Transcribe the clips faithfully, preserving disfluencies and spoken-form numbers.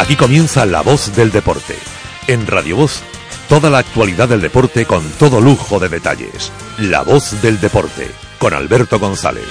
Aquí comienza La Voz del Deporte. En Radio Voz, toda la actualidad del deporte con todo lujo de detalles. La Voz del Deporte, con Alberto González.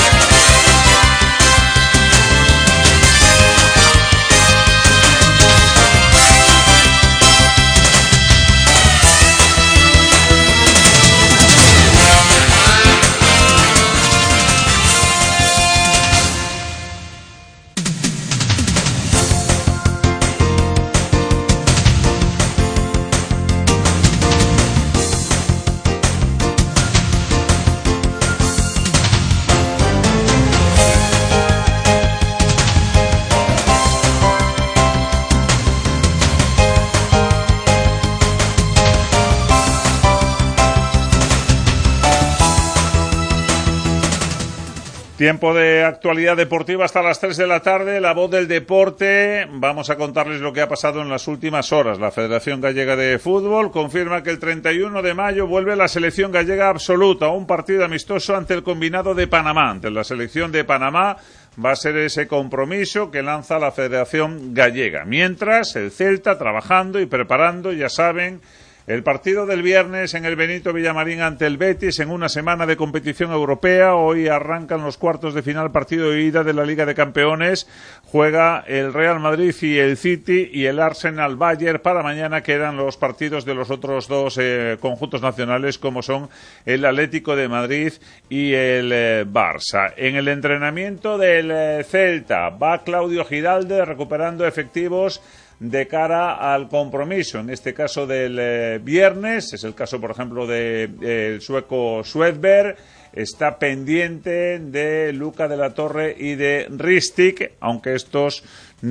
Tiempo de actualidad deportiva hasta las tres de la tarde, La Voz del Deporte. Vamos a contarles lo que ha pasado en las últimas horas. La Federación Gallega de Fútbol confirma que el treinta y uno de mayo vuelve la selección gallega absoluta, un partido amistoso ante el combinado de Panamá. Ante la selección de Panamá va a ser ese compromiso que lanza la Federación Gallega. Mientras, el Celta trabajando y preparando, ya saben, el partido del viernes en el Benito Villamarín ante el Betis en una semana de competición europea. Hoy arrancan los cuartos de final, partido de ida de la Liga de Campeones. Juega el Real Madrid y el City y el Arsenal Bayern. Para mañana quedan los partidos de los otros dos eh, conjuntos nacionales, como son el Atlético de Madrid y el eh, Barça. En el entrenamiento del eh, Celta va Claudio Giralde recuperando efectivos de cara al compromiso, en este caso del eh, viernes. Es el caso, por ejemplo, de eh, el sueco Swedberg. Está pendiente de Luca de la Torre y de Ristic, aunque estos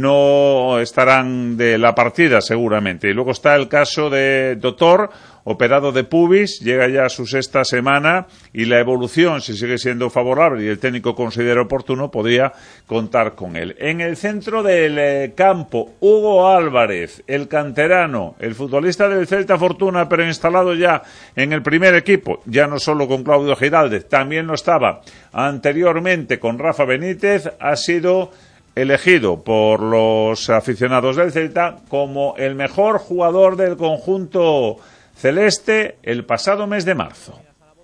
no estarán de la partida seguramente. Y luego está el caso de Dotor, operado de pubis, llega ya a su sexta semana y la evolución, si sigue siendo favorable y el técnico considera oportuno, podría contar con él. En el centro del eh, campo, Hugo Álvarez, el canterano, el futbolista del Celta Fortuna, pero instalado ya en el primer equipo, ya no solo con Claudio Giraldez, también lo estaba anteriormente con Rafa Benítez, ha sido elegido por los aficionados del Celta como el mejor jugador del conjunto celeste el pasado mes de marzo.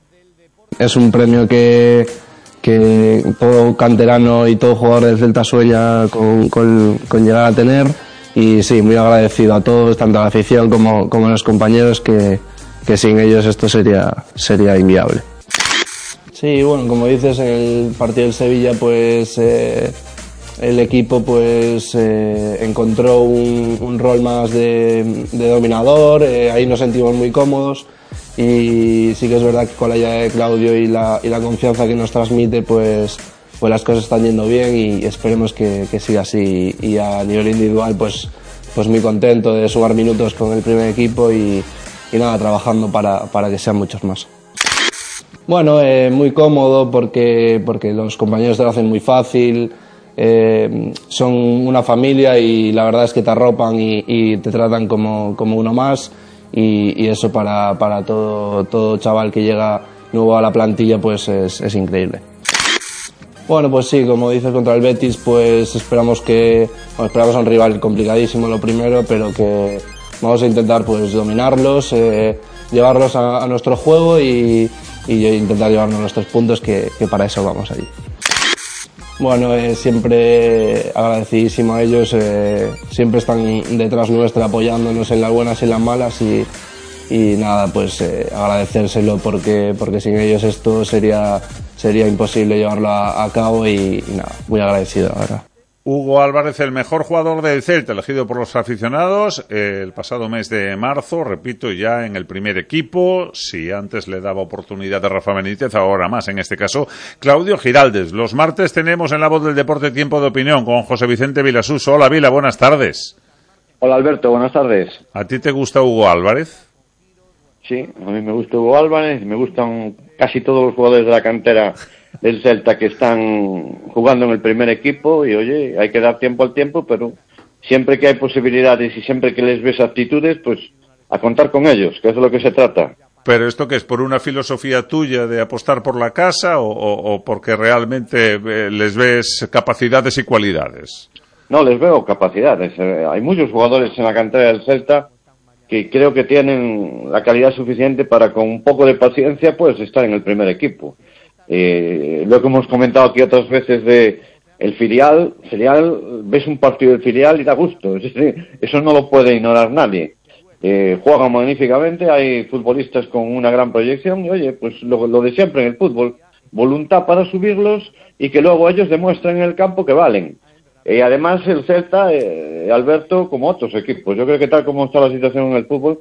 Es un premio que, que todo canterano y todo jugador del Celta sueña con, con, con llegar a tener, y sí, muy agradecido a todos, tanto a la afición como, como a los compañeros, que, que sin ellos esto sería, sería inviable. Sí, bueno, como dices, en el partido del Sevilla, pues eh, el equipo pues eh, encontró un, un rol más de, de dominador, eh, ahí nos sentimos muy cómodos, y sí que es verdad que con la llegada de Claudio y la, y la confianza que nos transmite, pues, pues las cosas están yendo bien, y esperemos que, que siga así. Y a nivel individual, pues, pues muy contento de sumar minutos con el primer equipo y, y nada, trabajando para, para que sean muchos más. Bueno, eh, muy cómodo porque, porque los compañeros te lo hacen muy fácil. Eh, son una familia y la verdad es que te arropan y, y te tratan como, como uno más, y, y eso para, para todo, todo chaval que llega nuevo a la plantilla pues es, es increíble. Bueno, pues sí, como dices, contra el Betis pues esperamos que bueno, esperamos a un rival complicadísimo, lo primero, pero que vamos a intentar pues dominarlos, eh, llevarlos a, a nuestro juego y, y intentar llevarnos nuestros puntos, que, que para eso vamos allí. Bueno, eh, siempre agradecidísimo a ellos, eh, siempre están detrás nuestra apoyándonos en las buenas y en las malas, y, y nada, pues eh, agradecérselo porque, porque sin ellos esto sería, sería imposible llevarlo a, a cabo, y, y nada, muy agradecido, la verdad. Hugo Álvarez, el mejor jugador del Celta, elegido por los aficionados eh, el pasado mes de marzo, repito, ya en el primer equipo. Si antes le daba oportunidad a Rafa Benítez, ahora más, en este caso, Claudio Giraldez. Los martes tenemos en La Voz del Deporte Tiempo de Opinión con José Vicente Vilasús. Hola, Vila, buenas tardes. Hola, Alberto, buenas tardes. ¿A ti te gusta Hugo Álvarez? Sí, a mí me gusta Hugo Álvarez, me gustan casi todos los jugadores de la cantera del Celta que están jugando en el primer equipo, y oye, hay que dar tiempo al tiempo, pero siempre que hay posibilidades y siempre que les ves aptitudes, pues a contar con ellos, que es de lo que se trata. ¿Pero esto qué es? ¿Por una filosofía tuya de apostar por la casa o, o, o porque realmente eh, les ves capacidades y cualidades? no les veo capacidades. Eh, hay muchos jugadores en la cantera del Celta que creo que tienen la calidad suficiente para, con un poco de paciencia, pues estar en el primer equipo. Eh, lo que hemos comentado aquí otras veces de el filial, filial, ves un partido del filial y da gusto. Eso no lo puede ignorar nadie. Eh, juegan magníficamente, hay futbolistas con una gran proyección y oye, pues lo, lo de siempre en el fútbol, voluntad para subirlos y que luego ellos demuestren en el campo que valen. Y además el Celta, eh, Alberto, como otros equipos, yo creo que tal como está la situación en el fútbol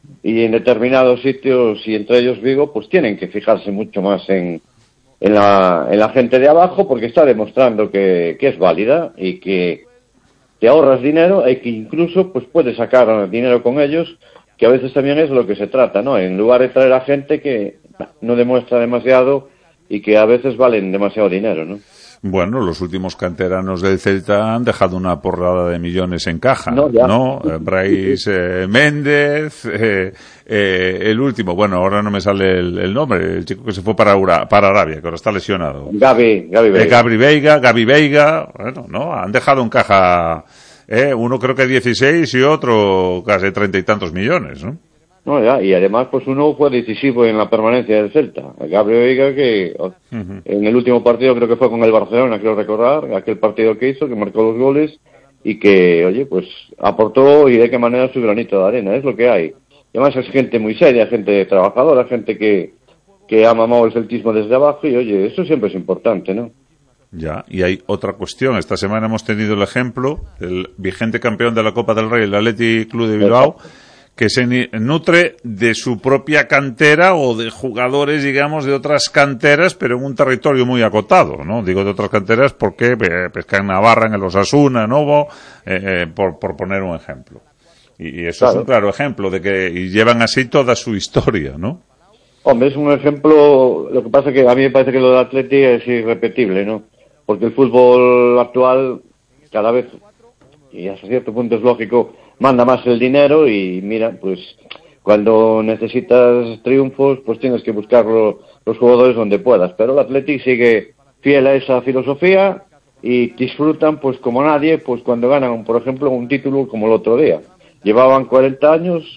y en determinados sitios y entre ellos Vigo, pues tienen que fijarse mucho más en, en, la, en la gente de abajo porque está demostrando que, que es válida y que te ahorras dinero y que incluso pues puedes sacar dinero con ellos, que a veces también es lo que se trata, ¿no? En lugar de traer a gente que no demuestra demasiado y que a veces valen demasiado dinero, ¿no? Bueno, los últimos canteranos del Celta han dejado una porrada de millones en caja, ¿no? ¿no? Eh, Brais eh, Méndez, eh, eh, el último, bueno, ahora no me sale el, el nombre, el chico que se fue para, Ura, para Arabia, que ahora está lesionado. Gavi, Gavi Veiga. Eh, Gavi Veiga, Gavi Veiga, bueno, ¿no? Han dejado en caja, eh, uno creo que dieciséis y otro casi treinta y tantos millones, ¿no? No, ya, y además pues uno fue decisivo en la permanencia del Celta. Gabriel Veiga, que uh-huh. en el último partido creo que fue con el Barcelona, creo recordar, aquel partido que hizo, que marcó los goles y que, oye, pues aportó y de qué manera su granito de arena, es lo que hay. Y además es gente muy seria, gente trabajadora, gente que, que ha mamado el celtismo desde abajo y, oye, eso siempre es importante, ¿no? Ya, y hay otra cuestión. Esta semana hemos tenido el ejemplo, el vigente campeón de la Copa del Rey, el Athletic Club de Bilbao, que se nutre de su propia cantera o de jugadores, digamos, de otras canteras, pero en un territorio muy acotado, ¿no? Digo de otras canteras porque eh, Pesca en Navarra, en el Osasuna, Novo, eh, eh, por, por poner un ejemplo. Y, y eso claro. Es un claro ejemplo de que y llevan así toda su historia, ¿no? Hombre, es un ejemplo, lo que pasa es que a mí me parece que lo del Atleti es irrepetible, ¿no? Porque el fútbol actual cada vez, y hasta cierto punto es lógico, manda más el dinero y mira, pues cuando necesitas triunfos, pues tienes que buscar los jugadores donde puedas. Pero el Athletic sigue fiel a esa filosofía y disfrutan pues como nadie, pues cuando ganan, por ejemplo, un título como el otro día. Llevaban cuarenta años,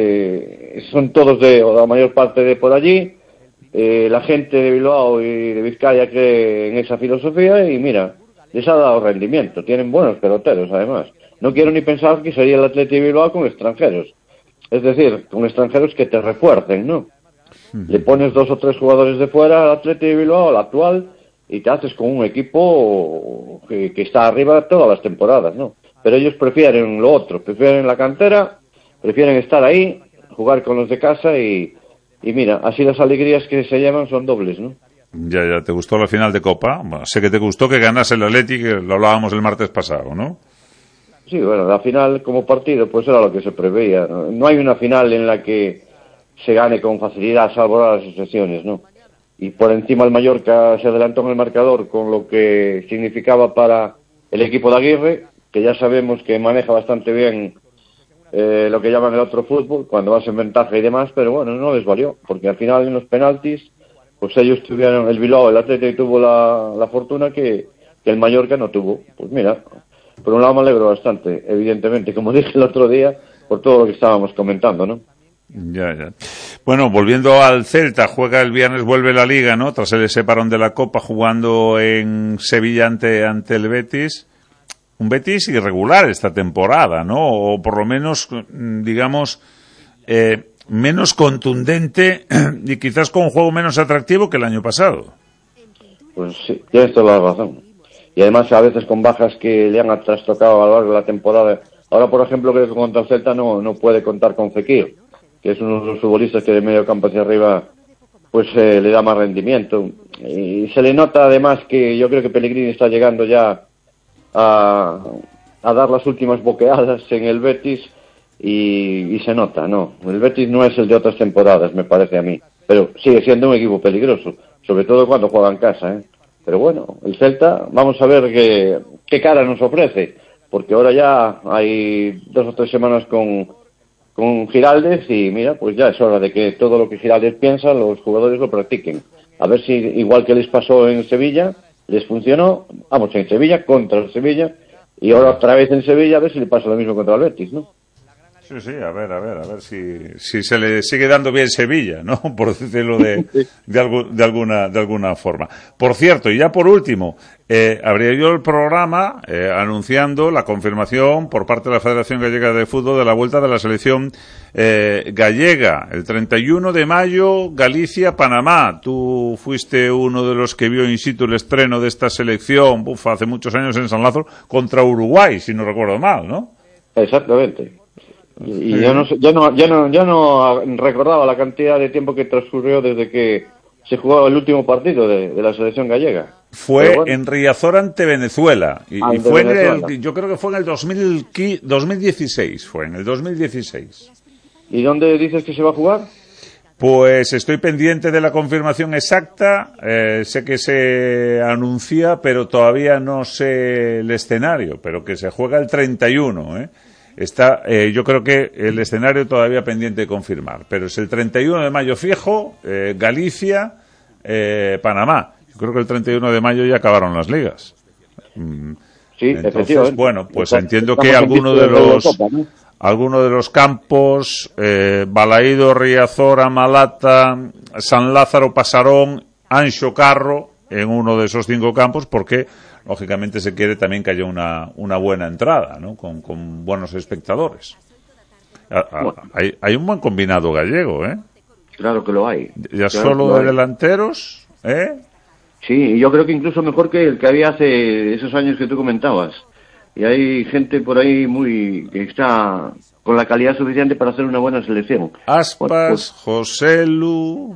eh, son todos de, o la mayor parte de por allí, eh, la gente de Bilbao y de Vizcaya cree en esa filosofía y mira, les ha dado rendimiento, tienen buenos peloteros además. No quiero ni pensar que sería el Athletic de Bilbao con extranjeros. Es decir, con extranjeros que te refuercen, ¿no? Uh-huh. Le pones dos o tres jugadores de fuera al Athletic de Bilbao, al actual, y te haces con un equipo que, que está arriba todas las temporadas, ¿no? Pero ellos prefieren lo otro, prefieren la cantera, prefieren estar ahí, jugar con los de casa y, y mira, así las alegrías que se llevan son dobles, ¿no? Ya, ya, ¿te gustó la final de Copa? Bueno, sé que te gustó que ganase el Athletic, que lo hablábamos el martes pasado, ¿no? Sí, bueno, la final como partido pues era lo que se preveía. No, no hay una final en la que se gane con facilidad, salvo las excepciones, ¿no? Y por encima el Mallorca se adelantó en el marcador con lo que significaba para el equipo de Aguirre, que ya sabemos que maneja bastante bien eh, lo que llaman el otro fútbol, cuando vas en ventaja y demás, pero bueno, no les valió, porque al final en los penaltis, pues ellos tuvieron, el Bilbao, el Atlético tuvo la, la fortuna que, que el Mallorca no tuvo. Pues mira, por un lado me alegro bastante, evidentemente, como dije el otro día, por todo lo que estábamos comentando, ¿no? Ya, ya. Bueno, volviendo al Celta, juega el viernes, vuelve la Liga, ¿no? Tras el separón de la Copa, jugando en Sevilla ante, ante el Betis. Un Betis irregular esta temporada, ¿no? O por lo menos, digamos, eh, menos contundente y quizás con un juego menos atractivo que el año pasado. Pues sí, tienes toda la razón. Y además a veces con bajas que le han trastocado a lo largo de la temporada. Ahora, por ejemplo, creo que contra el Celta no, no puede contar con Fekir, que es uno de los futbolistas que de medio campo hacia arriba pues eh, le da más rendimiento. Y se le nota además que yo creo que Pellegrini está llegando ya a, a dar las últimas boqueadas en el Betis y, y se nota, ¿no? El Betis no es el de otras temporadas, me parece a mí, pero sigue siendo un equipo peligroso, sobre todo cuando juega en casa, ¿eh? Pero bueno, el Celta, vamos a ver qué, qué cara nos ofrece, porque ahora ya hay dos o tres semanas con, con Giraldez y mira, pues ya es hora de que todo lo que Giraldez piensa, los jugadores lo practiquen. A ver si, igual que les pasó en Sevilla, les funcionó, vamos, en Sevilla, contra el Sevilla, Y ahora otra vez en Sevilla, a ver si le pasa lo mismo contra el Betis, ¿no? Sí, sí, a ver, a ver, a ver si, si se le sigue dando bien Sevilla, ¿no? Por decirlo de, de, algo, de, alguna, de alguna forma. Por cierto, y ya por último, eh, abría yo el programa eh, anunciando la confirmación por parte de la Federación Gallega de Fútbol de la vuelta de la selección eh, gallega. El treinta y uno de mayo, Galicia-Panamá. Tú fuiste uno de los que vio in situ el estreno de esta selección, uf, hace muchos años en San Lázaro, contra Uruguay, si no recuerdo mal, ¿no? Exactamente. Y yo no, yo no, yo no, yo no recordaba la cantidad de tiempo que transcurrió desde que se jugaba el último partido de, de la selección gallega. Fue bueno, en Riazor ante Venezuela y, ante y fue Venezuela. en el, yo creo que fue en el dos mil, dos mil dieciséis, fue en el dos mil dieciséis. ¿Y dónde dices que se va a jugar? Pues estoy pendiente de la confirmación exacta, eh, sé que se anuncia, pero todavía no sé el escenario, pero que se juega el treinta y uno, ¿eh? Está, eh, yo creo que el escenario todavía pendiente de confirmar, pero es el treinta y uno de mayo fijo, eh, Galicia, eh, Panamá. Yo creo que el treinta y uno de mayo ya acabaron las ligas. Mm, sí, entonces, efectivamente. bueno, pues Está, entiendo que alguno de los Copa, ¿no? alguno de los campos, eh, Balaído, Riazor, Malata, San Lázaro, Pasarón, Anxo Carro, en uno de esos cinco campos, porque lógicamente se quiere también que haya una, una buena entrada, ¿no? Con, con buenos espectadores. A, a, bueno. hay, hay un buen combinado gallego, ¿eh? Claro que lo hay. Ya claro solo de hay. delanteros, ¿eh? Sí, yo creo que incluso mejor que el que había hace esos años que tú comentabas. Y hay gente por ahí muy que está con la calidad suficiente para hacer una buena selección. Aspas, bueno, pues, Joselu,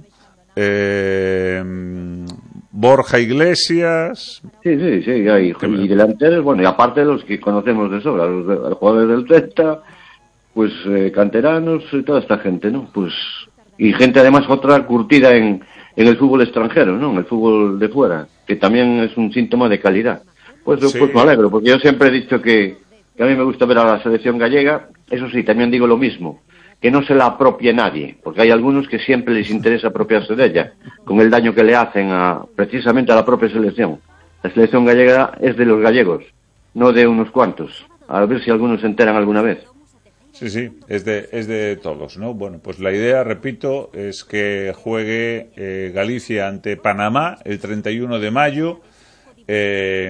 eh, Borja Iglesias. Sí, sí, sí, hay y delanteros, bueno, y aparte de los que conocemos de sobra, los, de, los jugadores del Celta, pues eh, canteranos y toda esta gente, ¿no? Pues y gente además otra curtida en, en el fútbol extranjero, ¿no? En el fútbol de fuera, que también es un síntoma de calidad. Pues, sí. pues me alegro, porque yo siempre he dicho que, que a mí me gusta ver a la selección gallega. Eso sí, también digo lo mismo, que no se la apropie nadie, porque hay algunos que siempre les interesa apropiarse de ella, con el daño que le hacen a precisamente a la propia selección. La selección gallega es de los gallegos, no de unos cuantos. A ver si algunos se enteran alguna vez. Sí, sí, es de, es de todos, ¿no? Bueno, pues la idea, repito, es que juegue eh, Galicia ante Panamá el treinta y uno de mayo, eh,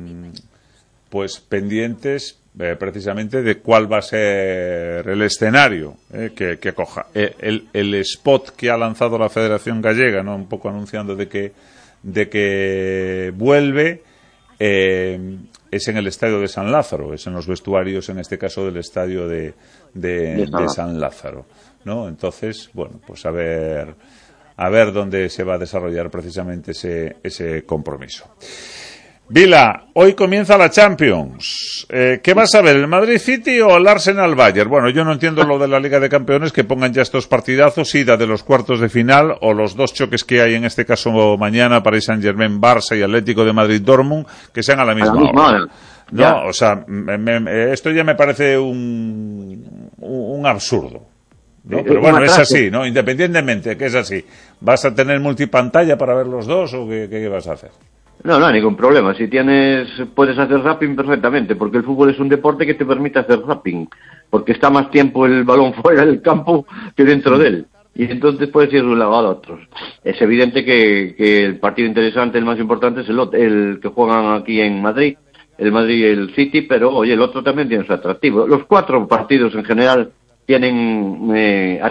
pues pendientes eh, precisamente de cuál va a ser el escenario eh, que, que coja. Eh, el, el spot que ha lanzado la Federación Gallega, ¿no? Un poco anunciando de que, de que vuelve, eh, es en el estadio de San Lázaro, es en los vestuarios, en este caso del estadio de, de, de San Lázaro, ¿no? Entonces, bueno, pues a ver, a ver dónde se va a desarrollar precisamente ese, ese compromiso. Vila, hoy comienza la Champions. Eh, ¿Qué vas a ver, el Madrid City o el Arsenal Bayern? Bueno, yo no entiendo lo de la Liga de Campeones, que pongan ya estos partidazos, ida de los cuartos de final, o los dos choques que hay en este caso mañana, Paris Saint-Germain, Barça y Atlético de Madrid, Dortmund, que sean a la misma, a la misma hora. hora. No, ya. o sea, me, me, esto ya me parece un, un absurdo. ¿no? Pero bueno, es así, ¿no? Independientemente que es así. ¿Vas a tener multipantalla para ver los dos o qué, qué vas a hacer? No, no hay ningún problema. Si tienes, puedes hacer zapping perfectamente, porque el fútbol es un deporte que te permite hacer zapping, porque está más tiempo el balón fuera del campo que dentro de él. Y entonces puedes ir de un lado al otro. Es evidente que, que el partido interesante, el más importante, es el, el que juegan aquí en Madrid, el Madrid y el City, pero oye, el otro también tiene su atractivo. Los cuatro partidos en general tienen eh,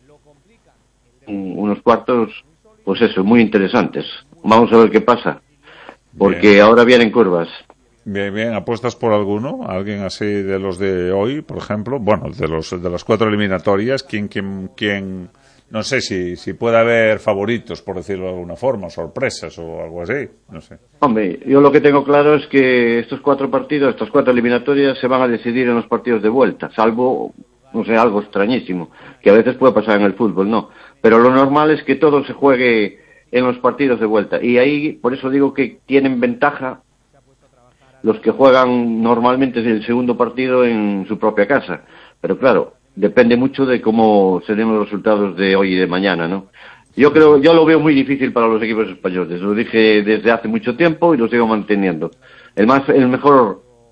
unos cuartos, pues eso, muy interesantes. Vamos a ver qué pasa. Porque bien. Ahora vienen curvas. Bien, bien. ¿Apuestas por alguno? ¿Alguien así de los de hoy, por ejemplo? Bueno, de los de las cuatro eliminatorias. ¿Quién, quién, quién? No sé si, si puede haber favoritos, por decirlo de alguna forma, sorpresas o algo así. No sé. Hombre, yo lo que tengo claro es que estos cuatro partidos, estas cuatro eliminatorias, se van a decidir en los partidos de vuelta, salvo, no sé, algo extrañísimo, que a veces puede pasar en el fútbol, no. Pero lo normal es que todo se juegue en los partidos de vuelta. Y ahí, por eso digo que tienen ventaja los que juegan normalmente el segundo partido en su propia casa. Pero claro, depende mucho de cómo se den los resultados de hoy y de mañana, ¿no? Yo creo, yo lo veo muy difícil para los equipos españoles. Lo dije desde hace mucho tiempo y lo sigo manteniendo. El más, el mejor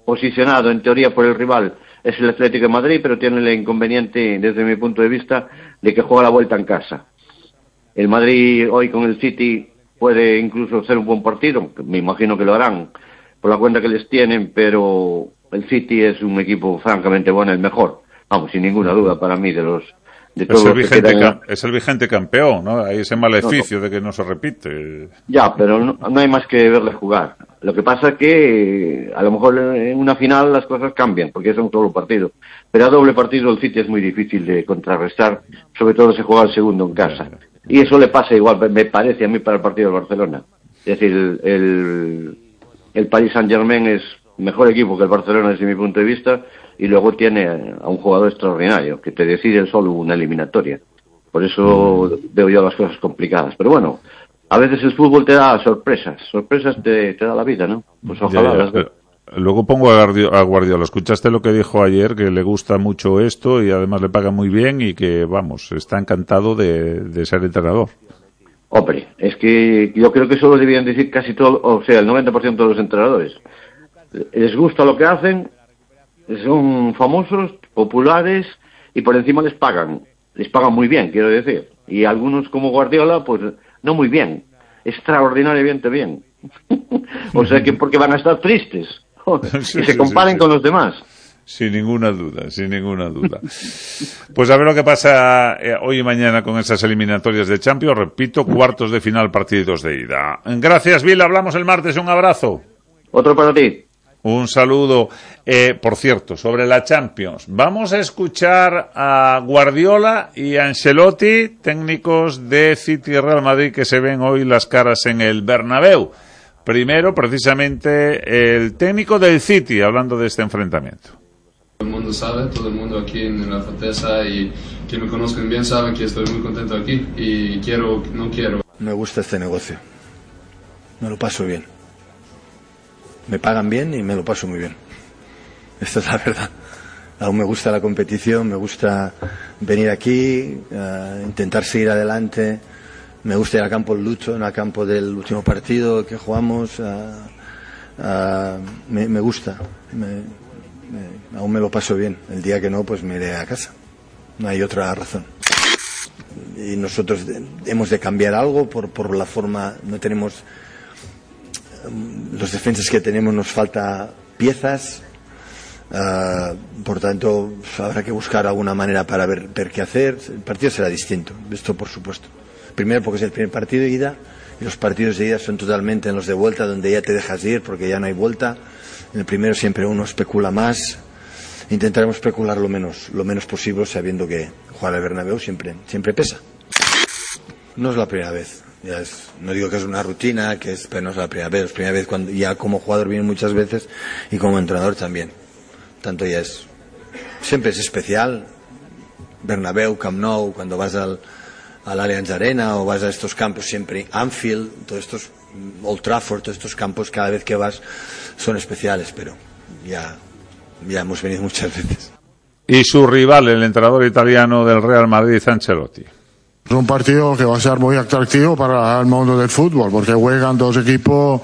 posicionado en teoría por el rival es el Atlético de Madrid, pero tiene el inconveniente, desde mi punto de vista, de que juega la vuelta en casa. El Madrid hoy con el City puede incluso hacer un buen partido, me imagino que lo harán por la cuenta que les tienen, pero el City es un equipo francamente bueno, el mejor, vamos, sin ninguna duda para mí de los de todos es el los vigente que quedan... es el vigente campeón, ¿no? Hay ese maleficio no, no. de que no se repite. Ya, pero no, no hay más que verle jugar. Lo que pasa es que a lo mejor en una final las cosas cambian, porque es un solo partido. Pero a doble partido el City es muy difícil de contrarrestar, sobre todo si juega el segundo en casa. Y eso le pasa igual, me parece a mí, para el partido del Barcelona. Es decir, el, el, el Paris Saint-Germain es mejor equipo que el Barcelona desde mi punto de vista, y luego tiene a un jugador extraordinario que te decide solo una eliminatoria. Por eso veo yo las cosas complicadas. Pero bueno, a veces el fútbol te da sorpresas, sorpresas te, te da la vida, ¿no? Pues ojalá. Ya, ya, pero luego pongo a Guardiola, a Guardiola. ¿Escuchaste lo que dijo ayer? Que le gusta mucho esto y además le paga muy bien y que, vamos, está encantado de, de ser entrenador. Hombre, es que yo creo que eso lo debían decir casi todo, o sea, el noventa por ciento de los entrenadores. Les gusta lo que hacen, son famosos, populares y por encima les pagan. Les pagan muy bien, quiero decir. Y algunos como Guardiola, pues no muy bien, extraordinariamente bien. O sea que porque van a estar tristes sí, y se sí, comparen sí, sí. con los demás. Sin ninguna duda, sin ninguna duda. Pues a ver lo que pasa eh, hoy y mañana con esas eliminatorias de Champions. Repito, cuartos de final, partidos de ida. Gracias, Bill. Hablamos el martes. Un abrazo. Otro para ti. Un saludo. Eh, por cierto, sobre la Champions, vamos a escuchar a Guardiola y a Ancelotti, técnicos de City y Real Madrid, que se ven hoy las caras en el Bernabéu. Primero, precisamente, el técnico del City, hablando de este enfrentamiento. Todo el mundo sabe, todo el mundo aquí en la Fortaleza y quien me conozcan bien saben que estoy muy contento aquí y quiero, no quiero. Me gusta este negocio, me lo paso bien. Me pagan bien y me lo paso muy bien. Esta es la verdad. Aún me gusta la competición, me gusta venir aquí, uh, intentar seguir adelante. Me gusta ir a campo lucho, en el campo del último partido que jugamos. Uh, uh, me, me gusta. Me, me, aún me lo paso bien. El día que no, pues me iré a casa. No hay otra razón. Y nosotros de, hemos de cambiar algo por, por la forma. No tenemos... Los defensas que tenemos nos falta piezas, uh, por tanto habrá que buscar alguna manera para ver, ver qué hacer. El partido será distinto, esto por supuesto. Primero porque es el primer partido de ida y los partidos de ida son totalmente en los de vuelta, donde ya te dejas ir porque ya no hay vuelta. En el primero siempre uno especula más. Intentaremos especular lo menos, lo menos posible, sabiendo que jugar al Bernabéu siempre, siempre pesa. No es la primera vez. Ya es, no digo que es una rutina, que es, pero no es la primera vez. Es la primera vez cuando ya como jugador viene muchas veces y como entrenador también. Tanto ya es, siempre es especial. Bernabéu, Camp Nou, cuando vas al, al Allianz Arena o vas a estos campos siempre, Anfield, todos estos, Old Trafford, todos estos campos cada vez que vas son especiales, pero ya, ya hemos venido muchas veces. Y su rival, el entrenador italiano del Real Madrid, Ancelotti. Es un partido que va a ser muy atractivo para el mundo del fútbol, porque juegan dos equipos,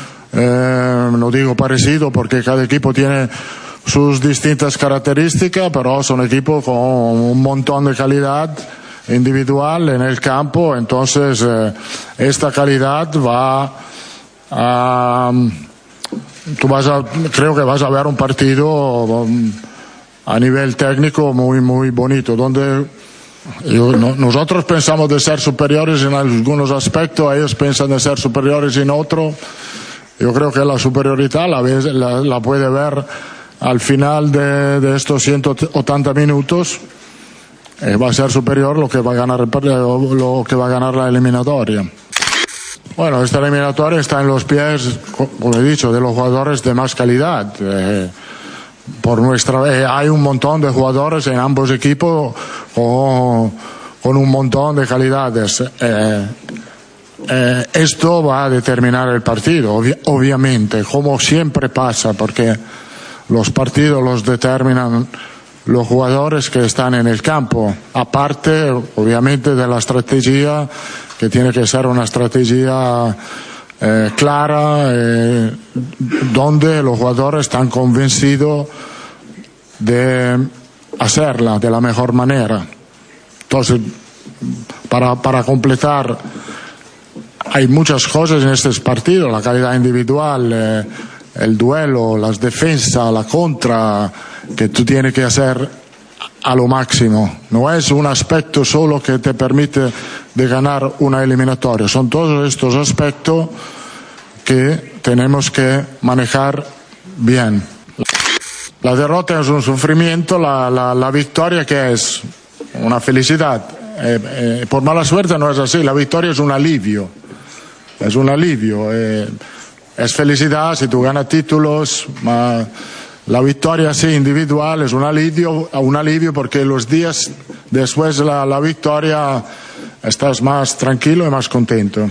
eh, no digo parecidos, porque cada equipo tiene sus distintas características, pero son equipos con un montón de calidad individual en el campo, entonces eh, esta calidad va a... Tú vas a, creo que vas a ver un partido a nivel técnico muy, muy bonito, donde... Yo, no, nosotros pensamos de ser superiores en algunos aspectos, ellos piensan de ser superiores en otro. Yo creo que la superioridad la, la, la puede ver al final de, de estos ciento ochenta minutos. Eh, va a ser superior lo que va a ganar lo que va a ganar la eliminatoria. Bueno, esta eliminatoria está en los pies, como he dicho, de los jugadores de más calidad. Eh, por nuestra eh, hay un montón de jugadores en ambos equipos con, con un montón de calidades. Eh, eh, esto va a determinar el partido, obvi- obviamente, como siempre pasa, porque los partidos los determinan los jugadores que están en el campo, aparte, obviamente, de la estrategia, que tiene que ser una estrategia eh, clara, eh, donde los jugadores están convencidos de hacerla de la mejor manera. Entonces, para, para completar, hay muchas cosas en estos partidos, la calidad individual, eh, el duelo, las defensas, la contra, que tú tienes que hacer a lo máximo. No es un aspecto solo que te permite de ganar una eliminatoria, son todos estos aspectos que tenemos que manejar bien. La derrota es un sufrimiento, la, la, la victoria que es una felicidad. Eh, eh, por mala suerte no es así, la victoria es un alivio, es un alivio, eh, es felicidad si tú ganas títulos, ma la victoria sí individual es un alivio, un alivio porque los días después de la, la victoria estás más tranquilo y más contento.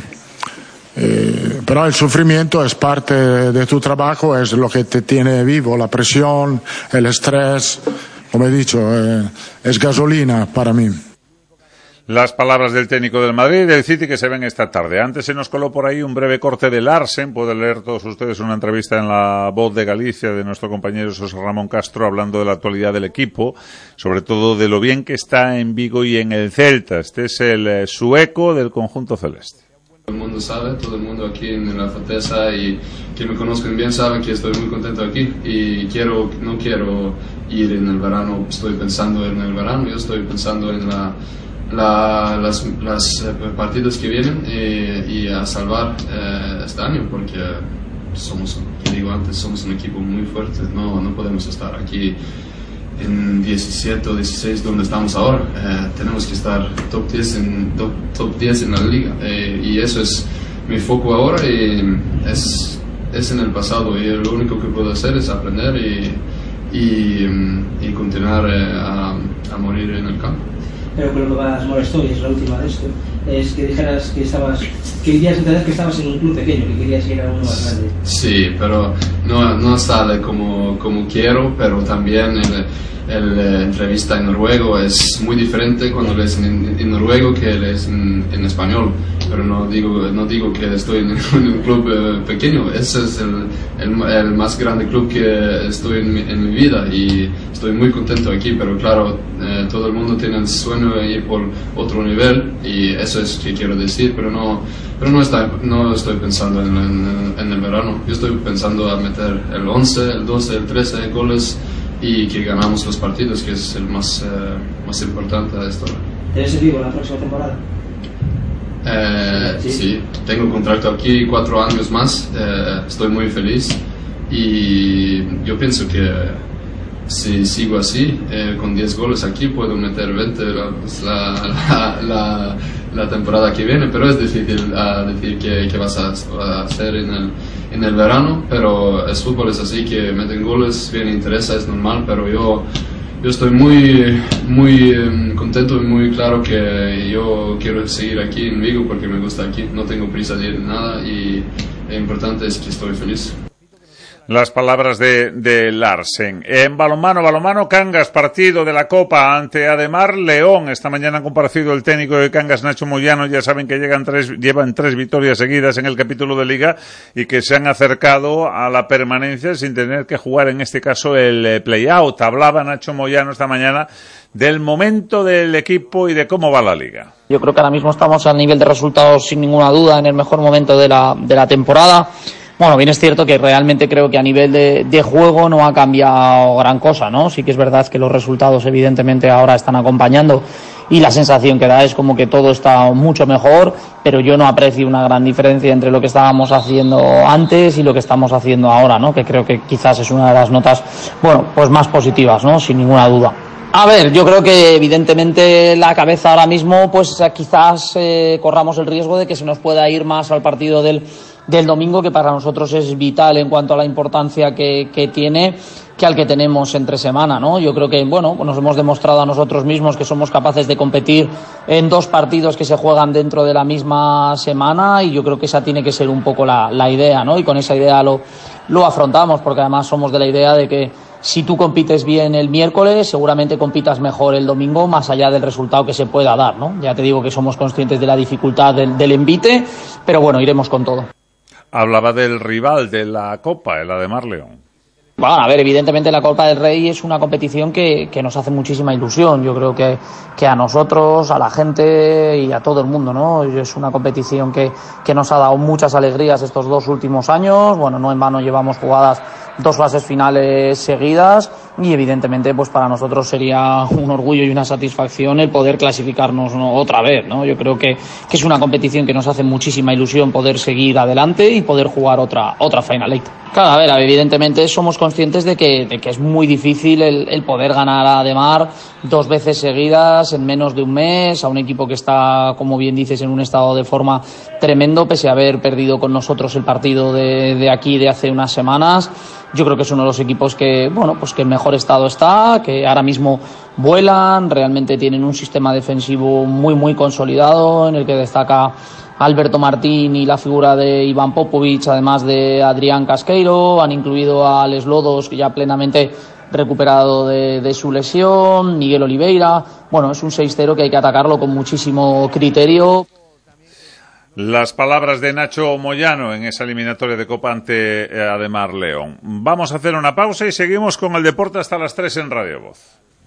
Eh, pero el sufrimiento es parte de, de tu trabajo, es lo que te tiene vivo, la presión, el estrés, como he dicho, eh, es gasolina para mí. Las palabras del técnico del Madrid y del City que se ven esta tarde. Antes se nos coló por ahí un breve corte de Larsen. Pueden leer todos ustedes una entrevista en La Voz de Galicia de nuestro compañero José Ramón Castro hablando de la actualidad del equipo, sobre todo de lo bien que está en Vigo y en el Celta. Este es el eh, sueco del conjunto celeste. Todo el mundo sabe, todo el mundo aquí en la Forteza y que me conozcan bien saben que estoy muy contento aquí y quiero, no quiero ir en el verano, estoy pensando en el verano, yo estoy pensando en la La, las, las eh, partidos que vienen eh, y a salvar eh, este año porque somos, como digo antes, somos un equipo muy fuerte, no, no podemos estar aquí en diecisiete o dieciséis donde estamos ahora, eh, tenemos que estar top diez en, top, top diez en la liga eh, y eso es mi foco ahora y es, es en el pasado y lo único que puedo hacer es aprender y, y, y continuar eh, a, a morir en el campo. Pero que lo que más molestó, y es la última de esto, es que dijeras que estabas, que querías entender que estabas en un club pequeño, que querías ir a uno más grande. Sí, pero no, no sale como, como quiero, pero también el, el eh, entrevista en noruego es muy diferente cuando lees en, en noruego que lees en, en español. Pero no digo, no digo que estoy en, en un club eh, pequeño, ese es el, el, el más grande club que estoy en mi, en mi vida y estoy muy contento aquí, pero claro, eh, todo el mundo tiene el sueño de ir por otro nivel y eso es que quiero decir, pero no, pero no, está, no estoy pensando en, en, en el verano, yo estoy pensando a meter el once, el doce, el trece goles y que ganamos los partidos, que es el más, eh, más importante de esto. ¿Tienes vivo la próxima temporada? Eh, ¿Sí? sí, tengo contrato aquí cuatro años más, eh, estoy muy feliz y yo pienso que si sigo así, eh, con diez goles aquí puedo meter veinte la, la, la, la temporada que viene, pero es difícil uh, decir que, que vas a, a hacer en el, en el verano, pero el fútbol es así, que meten goles, bien interesa, es normal, pero yo Yo estoy muy, muy um, contento y muy claro que yo quiero seguir aquí en Vigo porque me gusta aquí, no tengo prisa de ir nada y lo importante es que estoy feliz. Las palabras de, de Larsen. En balonmano, balonmano, Cangas, partido de la Copa ante Ademar León. Esta mañana ha comparecido el técnico de Cangas, Nacho Moyano. Ya saben que llegan tres, llevan tres victorias seguidas en el capítulo de Liga y que se han acercado a la permanencia sin tener que jugar, en este caso, el play-out. Hablaba Nacho Moyano esta mañana del momento del equipo y de cómo va la Liga. Yo creo que ahora mismo estamos al nivel de resultados, sin ninguna duda, en el mejor momento de la, de la temporada. Bueno, bien es cierto que realmente creo que a nivel de, de juego no ha cambiado gran cosa, ¿no? Sí que es verdad que los resultados evidentemente ahora están acompañando y la sensación que da es como que todo está mucho mejor, pero yo no aprecio una gran diferencia entre lo que estábamos haciendo antes y lo que estamos haciendo ahora, ¿no? Que creo que quizás es una de las notas, bueno, pues más positivas, ¿no? Sin ninguna duda. A ver, yo creo que evidentemente la cabeza ahora mismo, pues quizás eh, corramos el riesgo de que se nos pueda ir más al partido del del domingo, que para nosotros es vital en cuanto a la importancia que, que tiene, que al que tenemos entre semana, ¿no? Yo creo que, bueno, nos hemos demostrado a nosotros mismos que somos capaces de competir en dos partidos que se juegan dentro de la misma semana y yo creo que esa tiene que ser un poco la, la idea, ¿no? Y con esa idea lo, lo afrontamos, porque además somos de la idea de que si tú compites bien el miércoles, seguramente compitas mejor el domingo, más allá del resultado que se pueda dar, ¿no? Ya te digo que somos conscientes de la dificultad del, del envite, pero bueno, iremos con todo. hablaba del rival de la Copa, el Ademar León. Bueno, a ver, evidentemente la Copa del Rey es una competición que, que nos hace muchísima ilusión. Yo creo que, que a nosotros, a la gente y a todo el mundo, ¿no? Es una competición que, que nos ha dado muchas alegrías estos dos últimos años. Bueno, no en vano llevamos jugadas dos fases finales seguidas y evidentemente pues para nosotros sería un orgullo y una satisfacción el poder clasificarnos, ¿no?, otra vez, ¿no? Yo creo que, que es una competición que nos hace muchísima ilusión poder seguir adelante y poder jugar otra otra Final Eight. Claro, a ver, evidentemente somos conscientes de que, de que es muy difícil el, el poder ganar a Ademar dos veces seguidas en menos de un mes a un equipo que está, como bien dices, en un estado de forma tremendo, pese a haber perdido con nosotros el partido de, de aquí de hace unas semanas. Yo creo que es uno de los equipos que, bueno, pues que en mejor estado está, que ahora mismo vuelan, realmente tienen un sistema defensivo muy, muy consolidado, en el que destaca Alberto Martín y la figura de Iván Popovic, además de Adrián Casqueiro. Han incluido a Alex Lodos, que ya plenamente recuperado de, de su lesión, Miguel Oliveira. Bueno, es un seis cero que hay que atacarlo con muchísimo criterio. Las palabras de Nacho Moyano en esa eliminatoria de Copa ante Ademar León. Vamos a hacer una pausa y seguimos con el deporte hasta las tres en Radio Voz.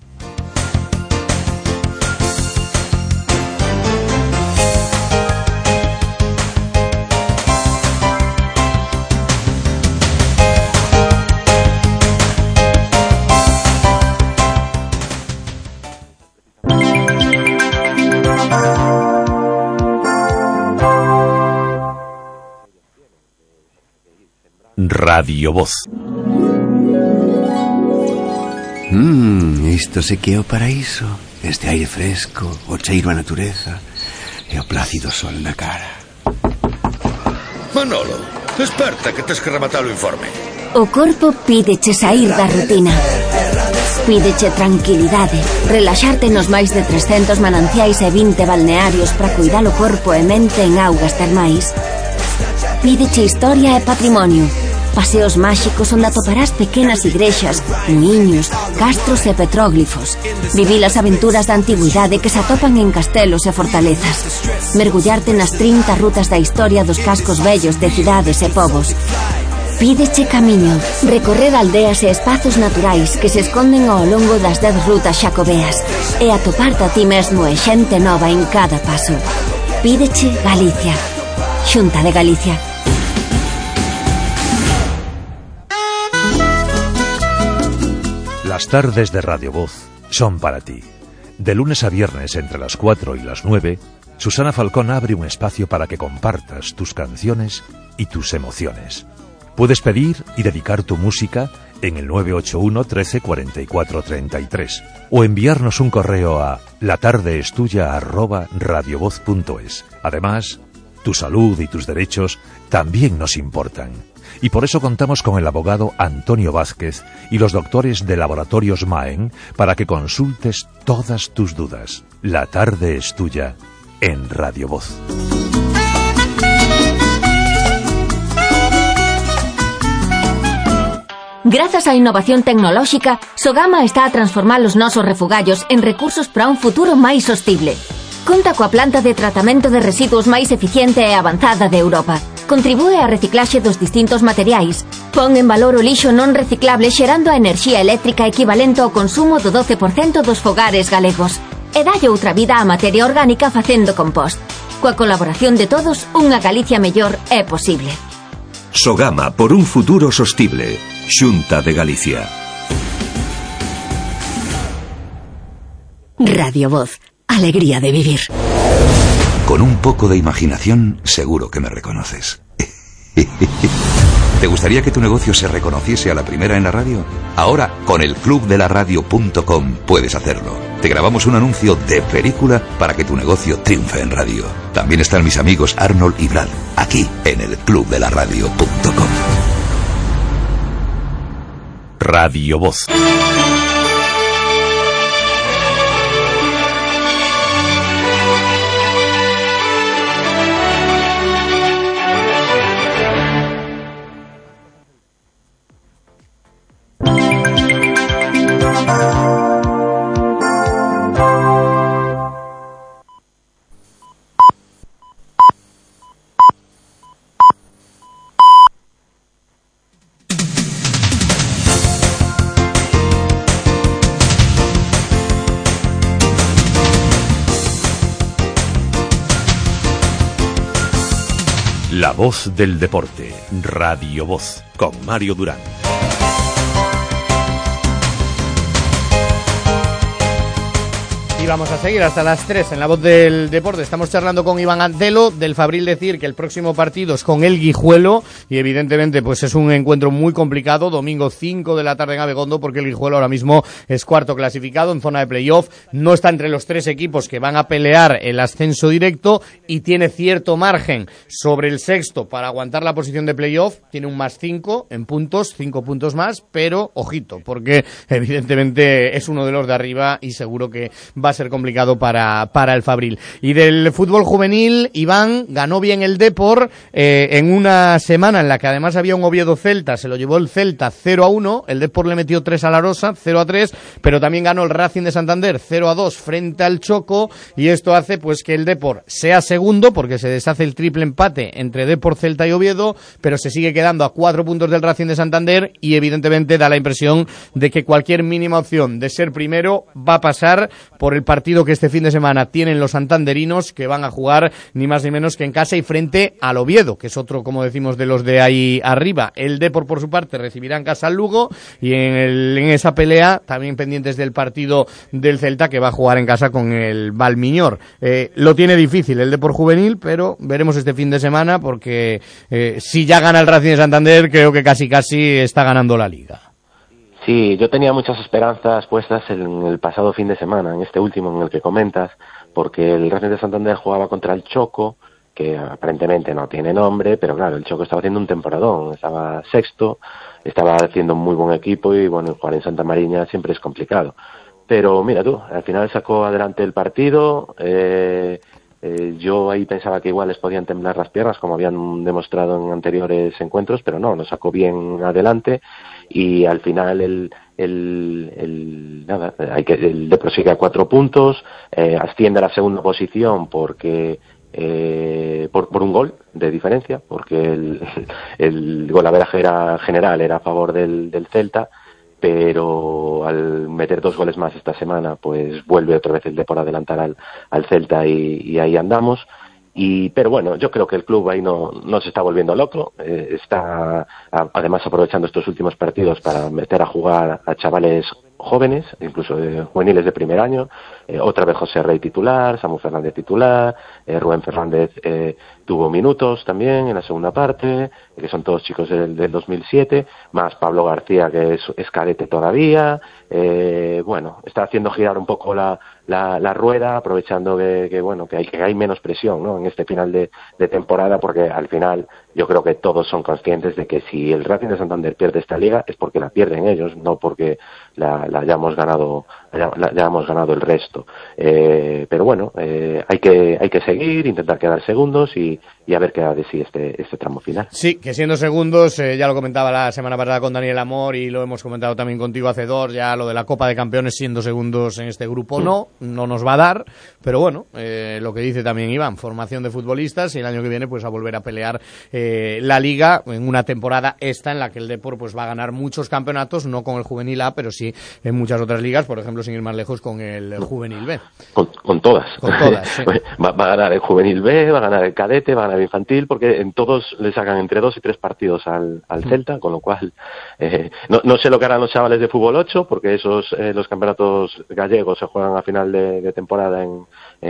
Radio Voz. Mmm, isto se que é o paraíso. Este aire fresco, o cheiro a natureza e o plácido sol na cara. Manolo, desperta que tes que rematar o informe. O corpo pídeche sair da rutina. Pídeche tranquilidade, relaxarte nos máis de trescentos mananciais e vinte balnearios para cuidar o corpo e mente en augas termais. Pídeche historia e patrimonio. Paseos máxicos onde atoparás pequenas igrexas, muiños, castros e petróglifos. Vivir as aventuras da antigüidade que se atopan en castelos e fortalezas. Mergullarte nas trinta rutas da historia dos cascos vellos de cidades e povos. Pídeche camiño, recorrer aldeas e espazos naturais que se esconden ao longo das dez rutas xacobeas e atoparte a ti mesmo e xente nova en cada paso. Pídeche Galicia. Xunta de Galicia. Las tardes de Radio Voz son para ti. De lunes a viernes entre las cuatro y las nueve, Susana Falcón abre un espacio para que compartas tus canciones y tus emociones. Puedes pedir y dedicar tu música en el nueve ocho uno, trece, cuarenta y cuatro, treinta y tres o enviarnos un correo a latardeestuya arroba radiovoz punto es. Además, tu salud y tus derechos también nos importan. Y por eso contamos con el abogado Antonio Vázquez y los doctores de Laboratorios Maen para que consultes todas tus dudas. La tarde es tuya en Radio Voz. Grazas á innovación tecnolóxica, Sogama está a transformar os nosos refugallos en recursos para un futuro máis sostible. Conta coa planta de tratamento de residuos máis eficiente e avanzada de Europa. Contribúe á reciclaxe dos distintos materiais. Pon en valor o lixo non reciclable xerando a enerxía eléctrica equivalente ao consumo do doce por cento dos fogares galegos. E dalle outra vida á materia orgánica facendo compost. Coa colaboración de todos, unha Galicia mellor é posible. Sogama por un futuro sostible. Xunta de Galicia. Radio Voz. Alegría de vivir. Con un poco de imaginación, seguro que me reconoces. ¿Te gustaría que tu negocio se reconociese a la primera en la radio? Ahora, con el club de la radio punto com puedes hacerlo. Te grabamos un anuncio de película para que tu negocio triunfe en radio. También están mis amigos Arnold y Brad, aquí en el club de la radio punto com. Radio Voz. La voz del deporte, Radio Voz, con Mario Durán. Y vamos a seguir hasta las tres en La Voz del Deporte. Estamos charlando con Iván Antelo, del Fabril decir que el próximo partido es con el Guijuelo y evidentemente pues es un encuentro muy complicado, domingo cinco de la tarde en Abegondo, porque el Guijuelo ahora mismo es cuarto clasificado en zona de playoff, no está entre los tres equipos que van a pelear el ascenso directo y tiene cierto margen sobre el sexto para aguantar la posición de playoff, tiene un más cinco en puntos, cinco puntos más, pero ojito, porque evidentemente es uno de los de arriba y seguro que va a ser complicado para, para el Fabril. Y del fútbol juvenil, Iván ganó bien el Depor eh, en una semana en la que además había un Oviedo-Celta, se lo llevó el Celta cero a uno, el Depor le metió tres a la Rosa, cero a tres, pero también ganó el Racing de Santander cero a dos frente al Choco, y esto hace pues que el Depor sea segundo, porque se deshace el triple empate entre Depor, Celta y Oviedo, pero se sigue quedando a cuatro puntos del Racing de Santander, y evidentemente da la impresión de que cualquier mínima opción de ser primero va a pasar por el partido que este fin de semana tienen los santanderinos, que van a jugar ni más ni menos que en casa y frente al Oviedo, que es otro, como decimos, de los de ahí arriba. El Depor, por su parte, recibirá en casa al Lugo, y en, el, en esa pelea también pendientes del partido del Celta, que va a jugar en casa con el Valmiñor. Eh, lo tiene difícil el Depor juvenil, pero veremos este fin de semana, porque eh, si ya gana el Racing de Santander, creo que casi casi está ganando la Liga. Sí, yo tenía muchas esperanzas puestas en el pasado fin de semana, en este último en el que comentas, porque el Racing de Santander jugaba contra el Choco, que aparentemente no tiene nombre, pero claro, el Choco estaba haciendo un temporadón, estaba sexto, estaba haciendo un muy buen equipo y bueno, jugar en Santa Mariña siempre es complicado. Pero mira tú, al final sacó adelante el partido, eh, eh, yo ahí pensaba que igual les podían temblar las piernas, como habían demostrado en anteriores encuentros, pero no, lo sacó bien adelante. Y al final el el, el nada hay que el Depor sigue a cuatro puntos, eh, asciende a la segunda posición porque eh, por, por un gol de diferencia, porque el, el golaveraje era general era a favor del, del Celta, pero al meter dos goles más esta semana pues vuelve otra vez el Depor a adelantar al, al Celta y, y ahí andamos. Y, pero bueno, yo creo que el club ahí no, no se está volviendo loco, eh, está a, además aprovechando estos últimos partidos para meter a jugar a chavales jóvenes, incluso eh, juveniles de primer año, eh, otra vez José Rey titular, Samu Fernández titular, eh, Rubén Fernández eh, tuvo minutos también en la segunda parte, que son todos chicos del, del dos mil siete, más Pablo García, que es, es cadete todavía, eh, bueno, está haciendo girar un poco la, la, la rueda, aprovechando que, que bueno, que hay, que hay menos presión, ¿no?, en este final de, de temporada, porque al final yo creo que todos son conscientes de que si el Racing de Santander pierde esta liga es porque la pierden ellos, no porque la, la hayamos ganado, la, la hayamos ganado el resto. Eh, pero bueno, eh, hay que hay que seguir, intentar quedar segundos y, y a ver qué da de sí este, este tramo final. Sí, que siendo segundos, eh, ya lo comentaba la semana pasada con Daniel Amor y lo hemos comentado también contigo hace dos, ya lo de la Copa de Campeones siendo segundos en este grupo mm. no, no nos va a dar, pero bueno, eh, lo que dice también Iván, formación de futbolistas y el año que viene pues a volver a pelear eh, la Liga en una temporada esta en la que el Depor pues va a ganar muchos campeonatos, no con el Juvenil A, pero sí en muchas otras ligas, por ejemplo, sin ir más lejos, con el Juvenil B. Con, con todas. Con todas, sí. va, va a ganar el Juvenil B, va a ganar el Cadete, va a ganar el Infantil, porque en todos le sacan entre dos y tres partidos al, al Celta, con lo cual eh, no, no sé lo que harán los chavales de Fútbol ocho, porque esos eh, los campeonatos gallegos se juegan a final de, de temporada en,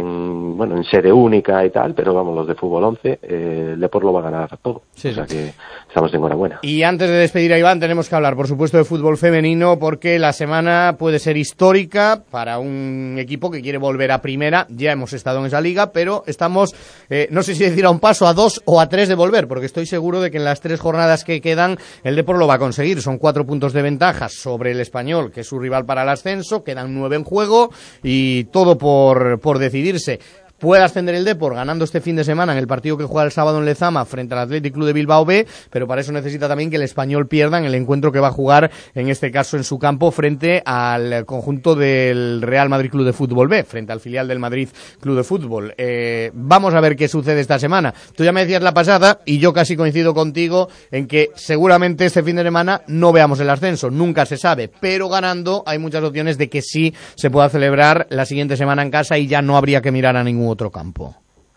en bueno en sede única y tal, pero vamos, los de Fútbol once, eh, el Depor lo va a ganar todo. Sí, o sea sí. que estamos de enhorabuena. Y antes de despedir a Iván, tenemos que hablar, por supuesto, de fútbol femenino, porque la semana puede ser histórica para un equipo que quiere volver a primera. Ya hemos estado en esa liga, pero estamos, eh, no sé si decir a un paso, a dos o a tres de volver, porque estoy seguro de que en las tres jornadas que quedan el Depor lo va a conseguir. Son cuatro puntos de ventaja sobre el Español, que es su rival para el ascenso, quedan nueve en juego y todo por, por decidirse. Puede ascender el Depor ganando este fin de semana en el partido que juega el sábado en Lezama frente al Athletic Club de Bilbao B, pero para eso necesita también que el Español pierda en el encuentro que va a jugar, en este caso en su campo, frente al conjunto del Real Madrid Club de Fútbol B, frente al filial del Madrid Club de Fútbol. Eh, vamos a ver qué sucede esta semana. Tú ya me decías la pasada, y yo casi coincido contigo, en que seguramente este fin de semana no veamos el ascenso, nunca se sabe, pero ganando hay muchas opciones de que sí se pueda celebrar la siguiente semana en casa y ya no habría que mirar a ningún otro campo.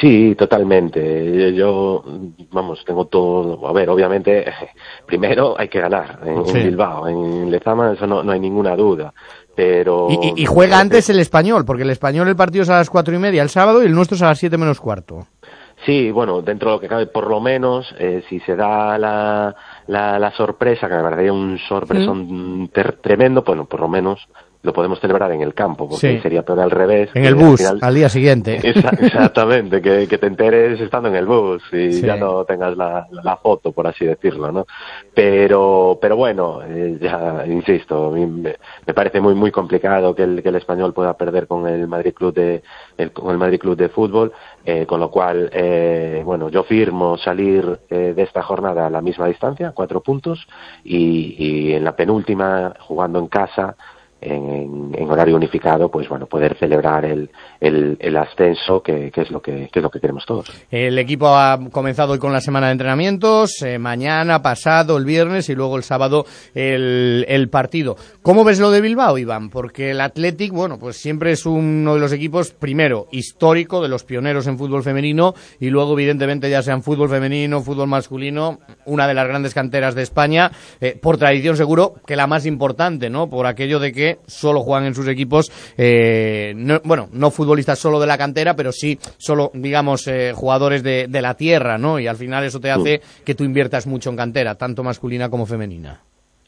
Sí, totalmente. Yo, vamos, tengo todo... A ver, obviamente, primero hay que ganar en, sí. en Bilbao. En Lezama eso no, no hay ninguna duda. Pero... Y, y, y juega antes el Español, porque el Español el partido es a las cuatro y media el sábado y el nuestro es a las siete menos cuarto. Sí, bueno, dentro de lo que cabe, por lo menos, eh, si se da la, la, la sorpresa, que me parecería un sorpresón mm. ter- tremendo, bueno, por lo menos lo podemos celebrar en el campo, porque sí. sería peor al revés. En el bus, al, final... al día siguiente. Esa, exactamente, que, que te enteres estando en el bus y sí. ya no tengas la, la foto, por así decirlo, ¿no? Pero, pero bueno, eh, ya insisto, a mí me, me parece muy muy complicado que el, que el Español pueda perder con el Madrid Club de el, con el Madrid Club de Fútbol, eh, con lo cual, eh, bueno, yo firmo salir eh, de esta jornada a la misma distancia, cuatro puntos, y, y en la penúltima, jugando en casa, En, en horario unificado, pues bueno, poder celebrar el, el, el ascenso, que, que es lo que, que es lo que queremos todos. El equipo ha comenzado hoy con la semana de entrenamientos, eh, mañana, pasado, el viernes y luego el sábado el, el partido. ¿Cómo ves lo de Bilbao, Iván? Porque el Athletic, bueno, pues siempre es uno de los equipos, primero, histórico, de los pioneros en fútbol femenino, y luego, evidentemente, ya sea en fútbol femenino, fútbol masculino, una de las grandes canteras de España, eh, por tradición seguro que la más importante, ¿no? Por aquello de que solo juegan en sus equipos, eh, no, bueno, no futbolistas solo de la cantera, pero sí solo, digamos, eh, jugadores de, de la tierra, ¿no? Y al final eso te hace que tú inviertas mucho en cantera, tanto masculina como femenina.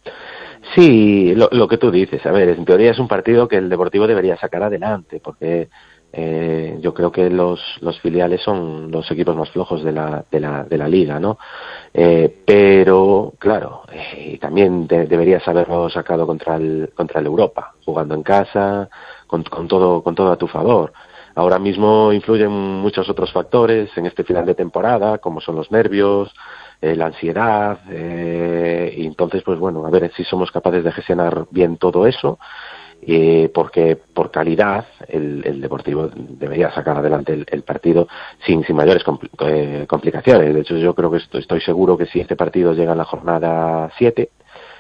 Sí, lo, lo que tú dices, a ver, en teoría es un partido que el Deportivo debería sacar adelante, porque eh, yo creo que los, los filiales son los equipos más flojos de la, de la, de la liga, ¿no? Eh, pero, claro, eh, también de, deberías haberlo sacado contra el, contra el Europa, jugando en casa, con, con todo, con todo a tu favor. Ahora mismo influyen muchos otros factores en este final de temporada, como son los nervios, eh, la ansiedad, eh, y entonces, pues bueno, a ver si somos capaces de gestionar bien todo eso. Eh, porque por calidad el, el Deportivo debería sacar adelante el, el partido sin, sin mayores compl- eh, complicaciones. De hecho, yo creo que estoy, estoy seguro que si este partido llega a la jornada siete,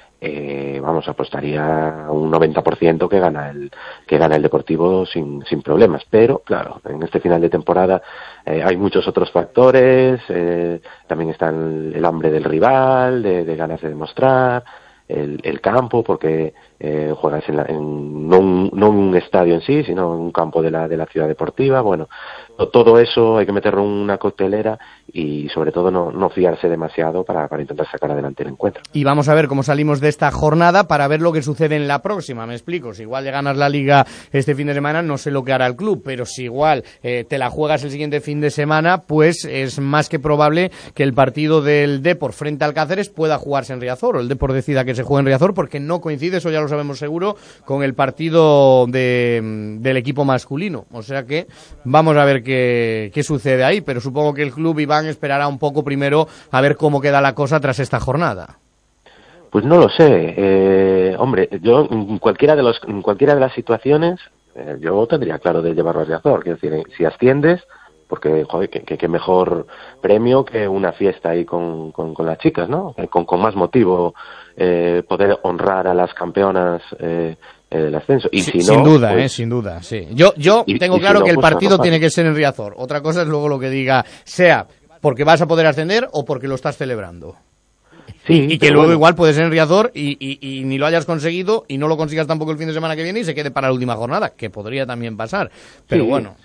eh, vamos, apostaría un noventa por ciento que gana el que gana el Deportivo sin, sin problemas. Pero, claro, en este final de temporada eh, hay muchos otros factores, eh, también está el, el hambre del rival, de, de ganas de demostrar, el, el campo, porque eh, juegas en, la, en no, un, no un estadio en sí, sino en un campo de la de la ciudad deportiva. Bueno, todo eso hay que meterlo en una coctelera y sobre todo no, no fiarse demasiado para, para intentar sacar adelante el encuentro. Y vamos a ver cómo salimos de esta jornada para ver lo que sucede en la próxima. Me explico, si igual ya ganas la Liga este fin de semana, no sé lo que hará el club, pero si igual eh, te la juegas el siguiente fin de semana, pues es más que probable que el partido del Depor frente al Cáceres pueda jugarse en Riazor, o el Depor decida que se juegue en Riazor, porque no coincide, eso ya lo sabemos seguro, con el partido de, del equipo masculino. O sea que vamos a ver qué, qué sucede ahí, pero supongo que el club, Iván, esperará un poco primero a ver cómo queda la cosa tras esta jornada. Pues no lo sé, eh, hombre, yo en cualquiera de los en cualquiera de las situaciones eh, yo tendría claro de llevarlo a Riazor, quiero decir, si asciendes, porque joder, que, que, que mejor premio que una fiesta ahí con, con, con las chicas, ¿no? Eh, con, con más motivo eh, poder honrar a las campeonas eh, el ascenso. Y sí, si no, sin duda, pues, eh, sin duda, sí. Yo, yo y, tengo y claro si no, que el pues, partido no tiene que ser en Riazor. Otra cosa es luego lo que diga, sea porque vas a poder ascender o porque lo estás celebrando. Sí, y, y que luego bueno, igual puede ser en Riazor y, y, y ni lo hayas conseguido y no lo consigas tampoco el fin de semana que viene y se quede para la última jornada, que podría también pasar. Pero sí. bueno.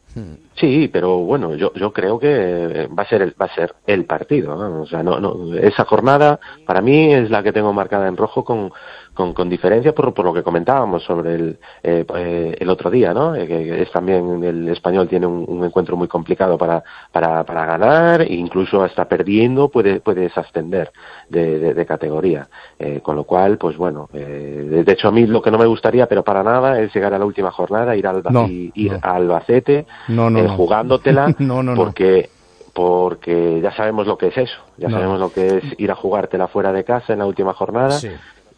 Sí, pero bueno, yo yo creo que va a ser el, va a ser el partido, ¿no? O sea, no no esa jornada para mí es la que tengo marcada en rojo con con, con diferencia por por lo que comentábamos sobre el eh, eh, el otro día, ¿no? Eh, que es también el Español tiene un, un encuentro muy complicado para para para ganar e incluso hasta perdiendo puede puedes ascender de, de, de categoría, eh, con lo cual pues bueno, eh, de hecho a mí lo que no me gustaría pero para nada es llegar a la última jornada, ir al no, ir no. a Albacete. No, no, eh, no. jugándotela no, no, porque porque ya sabemos lo que es eso, ya no. sabemos lo que es ir a jugártela fuera de casa en la última jornada. Sí.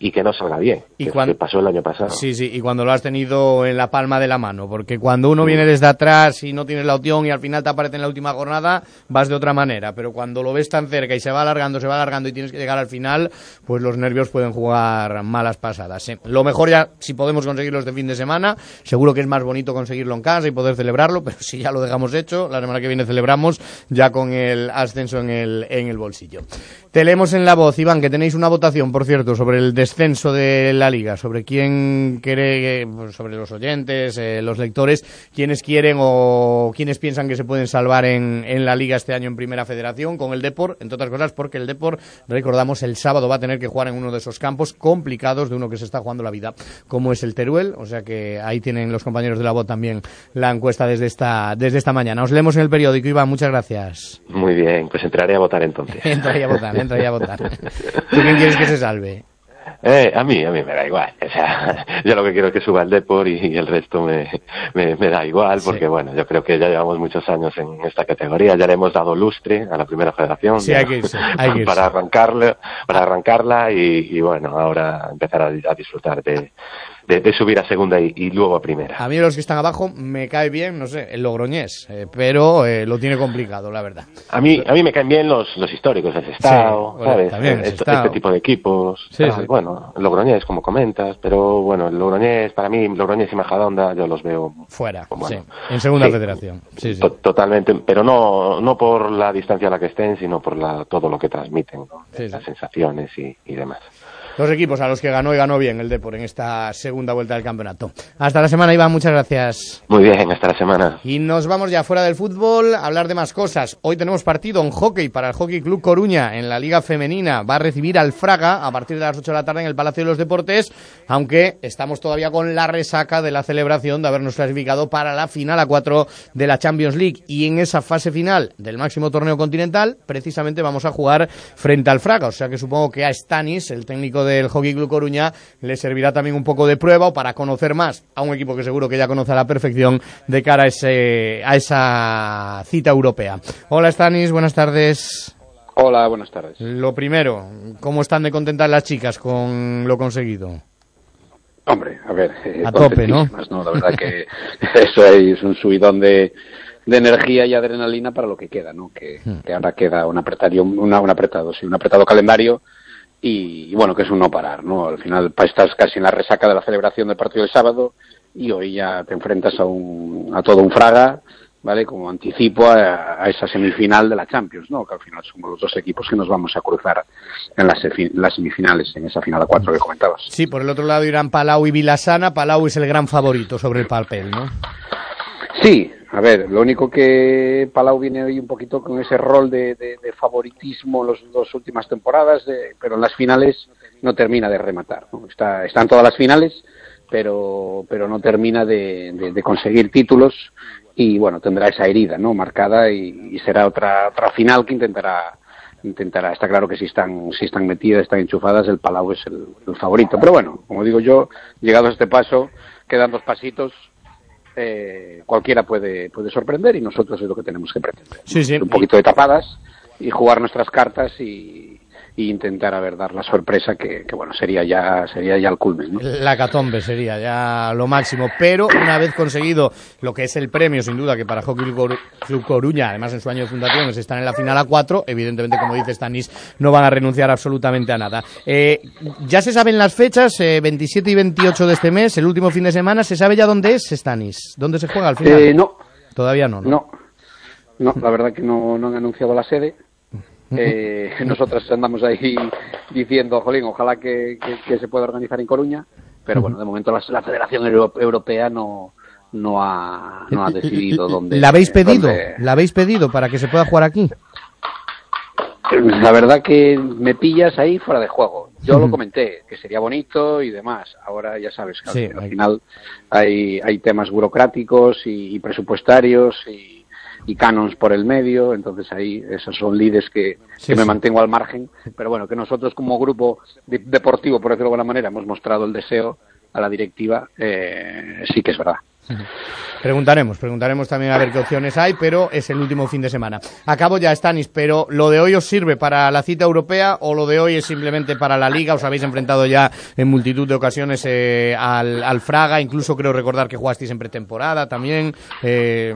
y que no salga bien, y que, cuando, que pasó el año pasado. Sí, sí, y cuando lo has tenido en la palma de la mano, porque cuando uno viene desde atrás y no tienes la opción y al final te aparece en la última jornada, vas de otra manera, pero cuando lo ves tan cerca y se va alargando, se va alargando y tienes que llegar al final, pues los nervios pueden jugar malas pasadas. ¿eh? Lo mejor ya, si podemos conseguirlo este fin de semana, seguro que es más bonito conseguirlo en casa y poder celebrarlo, pero si ya lo dejamos hecho, la semana que viene celebramos ya con el ascenso en el, en el bolsillo. Te leemos en la voz, Iván, que tenéis una votación, por cierto, sobre el descenso de la Liga, sobre quién quiere, pues sobre los oyentes, eh, los lectores, quiénes quieren o quiénes piensan que se pueden salvar en, en la Liga este año en Primera Federación con el Depor, entre otras cosas porque el Depor, recordamos, el sábado va a tener que jugar en uno de esos campos complicados de uno que se está jugando la vida, como es el Teruel, o sea que ahí tienen los compañeros de la voz también la encuesta desde esta, desde esta mañana. Os leemos en el periódico, Iván, muchas gracias. Muy bien, pues entraré a votar entonces. entraré a votar, entraré a votar. ¿Tú quién quieres que se salve? Eh, a mí, a mí me da igual, o sea, yo lo que quiero es que suba el Depor y, y el resto me, me, me da igual, porque sí. Bueno, yo creo que ya llevamos muchos años en esta categoría, ya le hemos dado lustre a la Primera Federación. Sí, hay que irse, hay que irse. Para arrancarla, para arrancarla y, y bueno, ahora empezar a, a disfrutar de, de, de subir a Segunda y, y luego a Primera. A mí los que están abajo me cae bien, no sé, el Logroñés, eh, pero eh, lo tiene complicado, la verdad. A mí, a mí me caen bien los, los históricos, el Sestao, sí, ¿sabes? También, el este, este tipo de equipos. Sí, ah, sí. Bueno, el Logroñés, como comentas, pero bueno, el Logroñés, para mí, Logroñés y Majadahonda, yo los veo fuera, bueno, sí, en Segunda sí, Federación. Sí, sí. To- totalmente, pero no no por la distancia a la que estén, sino por la, todo lo que transmiten, ¿no? Sí, las sí. sensaciones y, y demás. Los equipos a los que ganó y ganó bien el Depor en esta segunda vuelta del campeonato. Hasta la semana, Iván, muchas gracias. Muy bien, hasta la semana. Y nos vamos ya fuera del fútbol a hablar de más cosas. Hoy tenemos partido en hockey para el Hockey Club Coruña en la Liga Femenina. Va a recibir al Fraga a partir de las ocho de la tarde en el Palacio de los Deportes, aunque estamos todavía con la resaca de la celebración de habernos clasificado para la final a cuatro de la Champions League. Y en esa fase final del máximo torneo continental, precisamente vamos a jugar frente al Fraga. O sea que supongo que a Stanis, el técnico del Hockey Club Coruña, le servirá también un poco de prueba o para conocer más a un equipo que seguro que ya conoce a la perfección de cara a, ese, a esa cita europea. Hola Stanis, buenas tardes. Hola, buenas tardes. Lo primero, ¿cómo están de contentas las chicas con lo conseguido? Hombre, a ver, eh, a tope, ¿no? ¿no? La verdad que eso es un subidón de, de energía y adrenalina para lo que queda, ¿no? Que, hmm. que ahora queda un apretado, una, un apretado, sí, un apretado calendario. Y, y bueno, que es un no parar, ¿no? Al final estás casi en la resaca de la celebración del partido del sábado y hoy ya te enfrentas a un a todo un Fraga, ¿vale? Como anticipo a, a esa semifinal de la Champions, ¿no? Que al final somos los dos equipos que nos vamos a cruzar en las, las semifinales, en esa final a cuatro que comentabas. Sí, por el otro lado irán Palau y Vilassana. Palau es el gran favorito sobre el papel, ¿no? Sí, a ver, lo único que Palau viene hoy un poquito con ese rol de, de, de favoritismo en las dos últimas temporadas, de, pero en las finales no termina de rematar, ¿no? Está, está en todas las finales, pero, pero no termina de, de, de conseguir títulos y bueno, tendrá esa herida, ¿no? Marcada y, y será otra, otra final que intentará intentará, está claro que si están si están metidas, están enchufadas, el Palau es el, el favorito, pero bueno, como digo yo, llegado a este paso, quedan dos pasitos. Eh, cualquiera puede puede sorprender y nosotros es lo que tenemos que pretender, ¿no? Sí, sí. Un poquito de tapadas y jugar nuestras cartas y, y intentar a ver dar la sorpresa que, que bueno sería ya sería ya el culmen, ¿no? La catombe sería ya lo máximo, pero una vez conseguido lo que es el premio, sin duda, que para Hockey Club Coruña, además en su año de fundación están en la final a cuatro, evidentemente, como dice Stanis, no van a renunciar absolutamente a nada. Eh, ya se saben las fechas, eh, veintisiete y veintiocho de este mes, el último fin de semana. ¿Se sabe ya dónde es, Stanis? ¿Dónde se juega al final? Eh, no. Todavía no, ¿no? No, no, la verdad que no, no han anunciado la sede. Eh, nosotros andamos ahí diciendo, jolín, ojalá que, que, que se pueda organizar en Coruña, pero bueno, de momento la, la Federación Europea no no ha no ha decidido dónde. ¿La habéis pedido? Dónde... ¿La habéis pedido para que se pueda jugar aquí? La verdad que me pillas ahí fuera de juego. Yo lo comenté, que sería bonito y demás. Ahora ya sabes que sí, al, al final hay hay temas burocráticos y, y presupuestarios y y canons por el medio, entonces ahí esos son lides que, sí, que me sí. mantengo al margen, pero bueno, que nosotros como grupo de, deportivo, por decirlo de alguna manera, hemos mostrado el deseo a la directiva, eh, sí que es verdad. Preguntaremos, preguntaremos también a ver qué opciones hay, pero es el último fin de semana. Acabo ya, Stanis, pero ¿lo de hoy os sirve para la cita europea o lo de hoy es simplemente para la Liga? Os habéis enfrentado ya en multitud de ocasiones eh, al, al Fraga, incluso creo recordar que jugasteis en pretemporada también. Eh,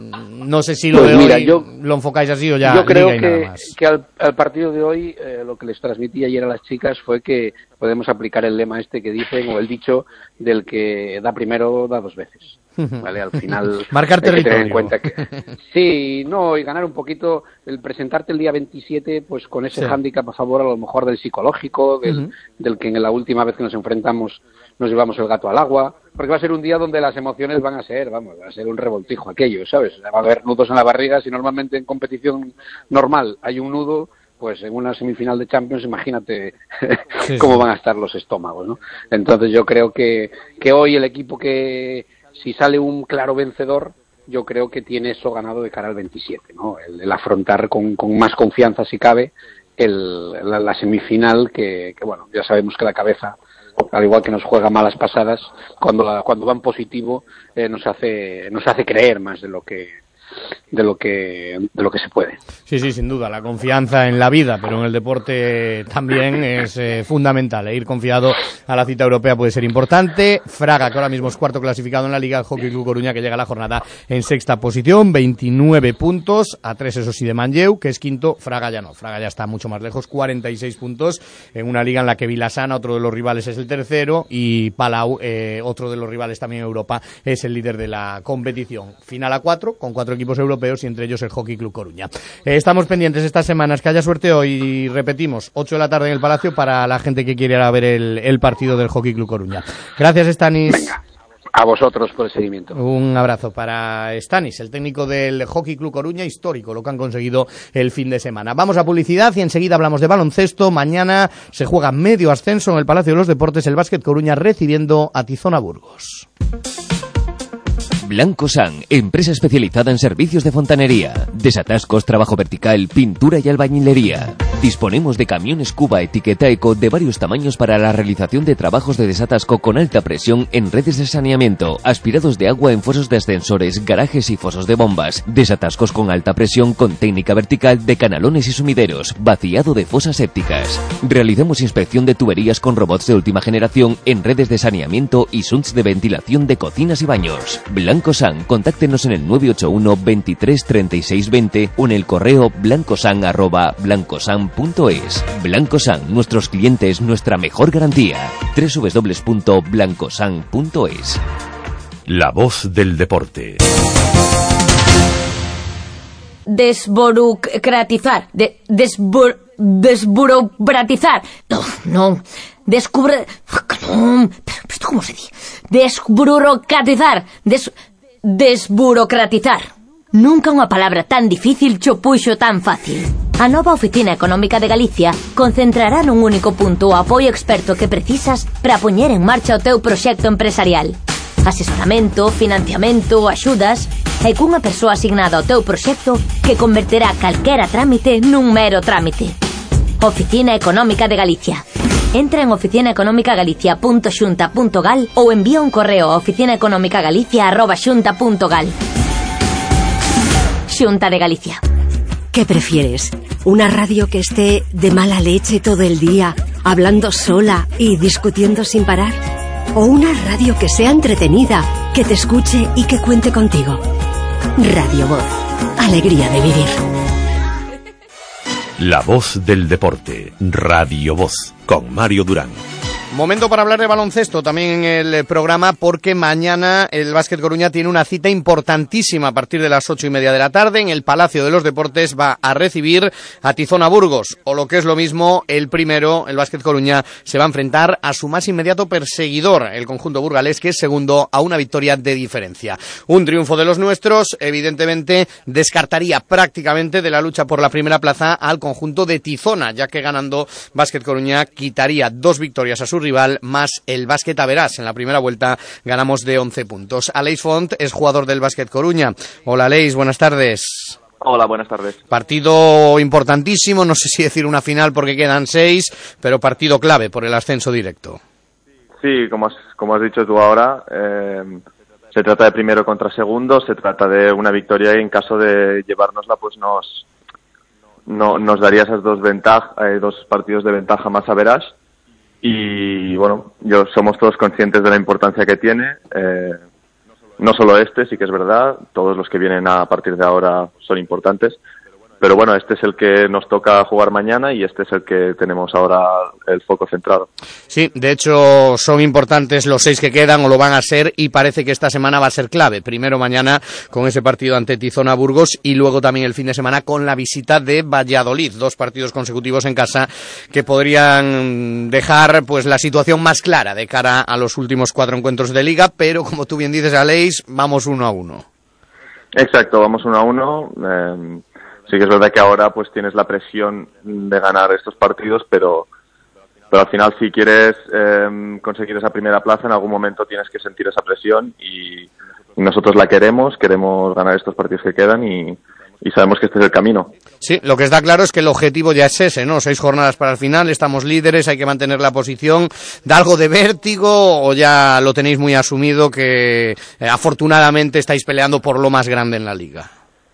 no sé si lo pues de mira, hoy yo, lo enfocáis así o ya yo creo Liga y que, nada más. que al, al partido de hoy eh, lo que les transmití ayer a las chicas fue que podemos aplicar el lema este que dicen, o el dicho del que da primero, da dos veces. Vale, al final marcar hay que territorio. tener en cuenta que sí, no, y ganar un poquito, el presentarte el día veintisiete pues con ese sí. hándicap a favor a lo mejor del psicológico, del, uh-huh. del que en la última vez que nos enfrentamos nos llevamos el gato al agua, porque va a ser un día donde las emociones van a ser, vamos, va a ser un revoltijo aquello, ¿sabes? Va a haber nudos en la barriga. Si normalmente en competición normal hay un nudo, pues en una semifinal de Champions imagínate sí, cómo sí. van a estar los estómagos, ¿no? Entonces yo creo que, que hoy el equipo que si sale un claro vencedor, yo creo que tiene eso ganado de cara al veintisiete, ¿no? El, el afrontar con, con más confianza, si cabe, el, la, la semifinal, que, que, bueno, ya sabemos que la cabeza, al igual que nos juega malas pasadas, cuando la, cuando va en positivo, eh, nos hace nos hace creer más de lo que de lo que de lo que se puede. Sí, sí, sin duda, la confianza en la vida, pero en el deporte también es eh, fundamental. E ir confiado a la cita europea puede ser importante. Fraga, que ahora mismo es cuarto clasificado en la Liga, el Hockey Club Coruña, que llega a la jornada en sexta posición, veintinueve puntos, a tres eso sí de Manlleu, que es quinto. Fraga ya no, Fraga ya está mucho más lejos, cuarenta y seis puntos, en una liga en la que Vilasana, otro de los rivales, es el tercero, y Palau, eh, otro de los rivales también en Europa, es el líder de la competición. Final a cuatro, con cuatro equipos europeos y entre ellos el Hockey Club Coruña. Eh, estamos pendientes estas semanas, que haya suerte hoy, y repetimos, ocho de la tarde en el Palacio para la gente que quiere ir a ver el, el partido del Hockey Club Coruña. Gracias, Stanis. Venga, a vosotros por el seguimiento. Un abrazo para Stanis, el técnico del Hockey Club Coruña, histórico lo que han conseguido el fin de semana. Vamos a publicidad y enseguida hablamos de baloncesto. Mañana se juega medio ascenso en el Palacio de los Deportes, el Básquet Coruña recibiendo a Tizona Burgos. Blanco San, empresa especializada en servicios de fontanería, desatascos, trabajo vertical, pintura y albañilería. Disponemos de camiones Cuba etiqueta eco de varios tamaños para la realización de trabajos de desatasco con alta presión en redes de saneamiento, aspirados de agua en fosos de ascensores, garajes y fosos de bombas, desatascos con alta presión con técnica vertical de canalones y sumideros, vaciado de fosas sépticas. Realizamos inspección de tuberías con robots de última generación en redes de saneamiento y shunts de ventilación de cocinas y baños. Blanco San, contáctenos en el nueve ocho uno veintitrés treinta y seis veinte o en el correo blancosan arroba blancosan punto es. Blanco San, nuestros clientes, nuestra mejor garantía. doble u doble u doble u punto blancosan punto es. La voz del deporte. Desburocratizar. De, desbur, desburocratizar. No, no. Descubre... No, pero, pero ¿cómo se dice? Desburocratizar. Des, desburocratizar. Nunca unha palabra tan difícil cho puxo tan fácil. A nova Oficina Económica de Galicia concentrará nun único punto o apoio experto que precisas para poñer en marcha o teu proxecto empresarial. Asesoramento, financiamento, axudas e cunha persoa asignada ao teu proxecto que converterá calquera trámite nun mero trámite. Oficina Económica de Galicia. Entra en oficina económica galicia punto xunta punto gal ou envía un correo a oficina económica galicia arroba xunta punto gal. Xunta de Galicia. ¿Qué prefieres? ¿Una radio que esté de mala leche todo el día, hablando sola y discutiendo sin parar? ¿O una radio que sea entretenida, que te escuche y que cuente contigo? Radio Voz. Alegría de vivir. La voz del deporte. Radio Voz. Con Mario Durán. Momento para hablar de baloncesto también en el programa, porque mañana el Básquet Coruña tiene una cita importantísima a partir de las ocho y media de la tarde. En el Palacio de los Deportes va a recibir a Tizona Burgos, o lo que es lo mismo, el primero, el Básquet Coruña, se va a enfrentar a su más inmediato perseguidor, el conjunto burgalés, que es segundo a una victoria de diferencia. Un triunfo de los nuestros, evidentemente, descartaría prácticamente de la lucha por la primera plaza al conjunto de Tizona, ya que ganando Básquet Coruña quitaría dos victorias a su rival más el Básquet Averás. En la primera vuelta ganamos de once puntos. Aleix Font es jugador del Básquet Coruña. Hola Aleix, buenas tardes. Hola, buenas tardes. Partido importantísimo, no sé si decir una final porque quedan seis, pero partido clave por el ascenso directo. Sí, como has, como has dicho tú ahora, eh, se trata de primero contra segundo, se trata de una victoria y en caso de llevárnosla pues nos no, nos daría esas dos ventajas, eh, dos partidos de ventaja más average. Y bueno, yo somos todos conscientes de la importancia que tiene, eh, no solo este, sí que es verdad, todos los que vienen a partir de ahora son importantes, pero bueno, este es el que nos toca jugar mañana y este es el que tenemos ahora el foco centrado. Sí, de hecho son importantes los seis que quedan o lo van a ser y parece que esta semana va a ser clave. Primero mañana con ese partido ante Tizona Burgos y luego también el fin de semana con la visita de Valladolid. Dos partidos consecutivos en casa que podrían dejar pues la situación más clara de cara a los últimos cuatro encuentros de Liga, pero como tú bien dices, Aleix, vamos uno a uno. Exacto, vamos uno a uno. Eh... Sí que es verdad que ahora pues tienes la presión de ganar estos partidos, pero pero al final si quieres eh, conseguir esa primera plaza en algún momento tienes que sentir esa presión y, y nosotros la queremos, queremos ganar estos partidos que quedan y, y sabemos que este es el camino. Sí, lo que está claro es que el objetivo ya es ese, ¿no? Seis jornadas para el final, estamos líderes, hay que mantener la posición. ¿Da algo de vértigo o ya lo tenéis muy asumido que eh, afortunadamente estáis peleando por lo más grande en la Liga?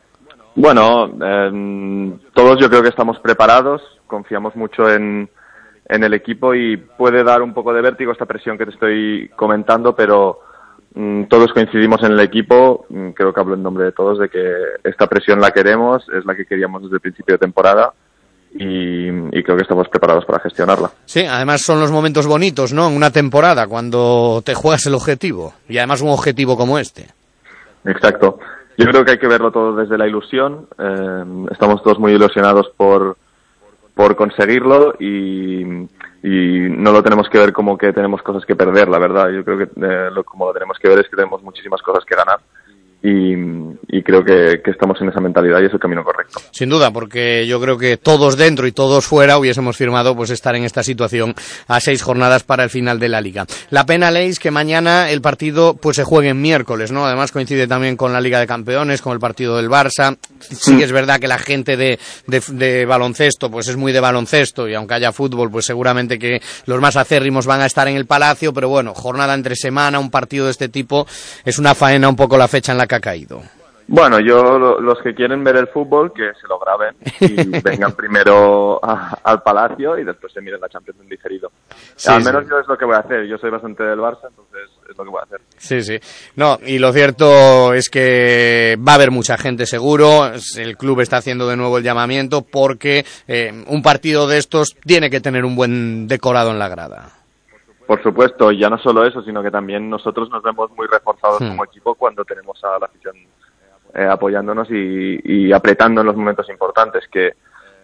Bueno, eh, todos yo creo que estamos preparados, confiamos mucho en, en el equipo y puede dar un poco de vértigo esta presión que te estoy comentando, pero mm, todos coincidimos en el equipo, mm, creo que hablo en nombre de todos, de que esta presión la queremos, es la que queríamos desde el principio de temporada y, y creo que estamos preparados para gestionarla. Sí, además son los momentos bonitos, ¿no? En una temporada, cuando te juegas el objetivo y además un objetivo como este. Exacto. Yo creo que hay que verlo todo desde la ilusión. Eh, estamos todos muy ilusionados por por conseguirlo y, y no lo tenemos que ver como que tenemos cosas que perder, la verdad. Yo creo que eh, lo, como lo tenemos que ver es que tenemos muchísimas cosas que ganar y, y creo que, que estamos en esa mentalidad y es el camino correcto. Sin duda, porque yo creo que todos dentro y todos fuera hubiésemos firmado pues estar en esta situación a seis jornadas para el final de la Liga. La pena, Leis, que mañana el partido pues se juegue en miércoles, ¿no? Además coincide también con la Liga de Campeones, con el partido del Barça. Sí que es verdad que la gente de, de, de baloncesto pues es muy de baloncesto y aunque haya fútbol pues seguramente que los más acérrimos van a estar en el Palacio, pero bueno, jornada entre semana, un partido de este tipo es una faena un poco la fecha en la que ha caído. Bueno, yo, lo, los que quieren ver el fútbol, que se lo graben y vengan primero a, al Palacio y después se miren la Champions en diferido. Sí, al menos sí. Yo es lo que voy a hacer. Yo soy bastante del Barça, entonces es lo que voy a hacer. Sí, sí. No, y lo cierto es que va a haber mucha gente seguro. El club está haciendo de nuevo el llamamiento porque eh, un partido de estos tiene que tener un buen decorado en la grada. Por supuesto, y ya no solo eso, sino que también nosotros nos vemos muy reforzados hmm. como equipo cuando tenemos a la afición eh, apoyándonos y, y apretando en los momentos importantes, que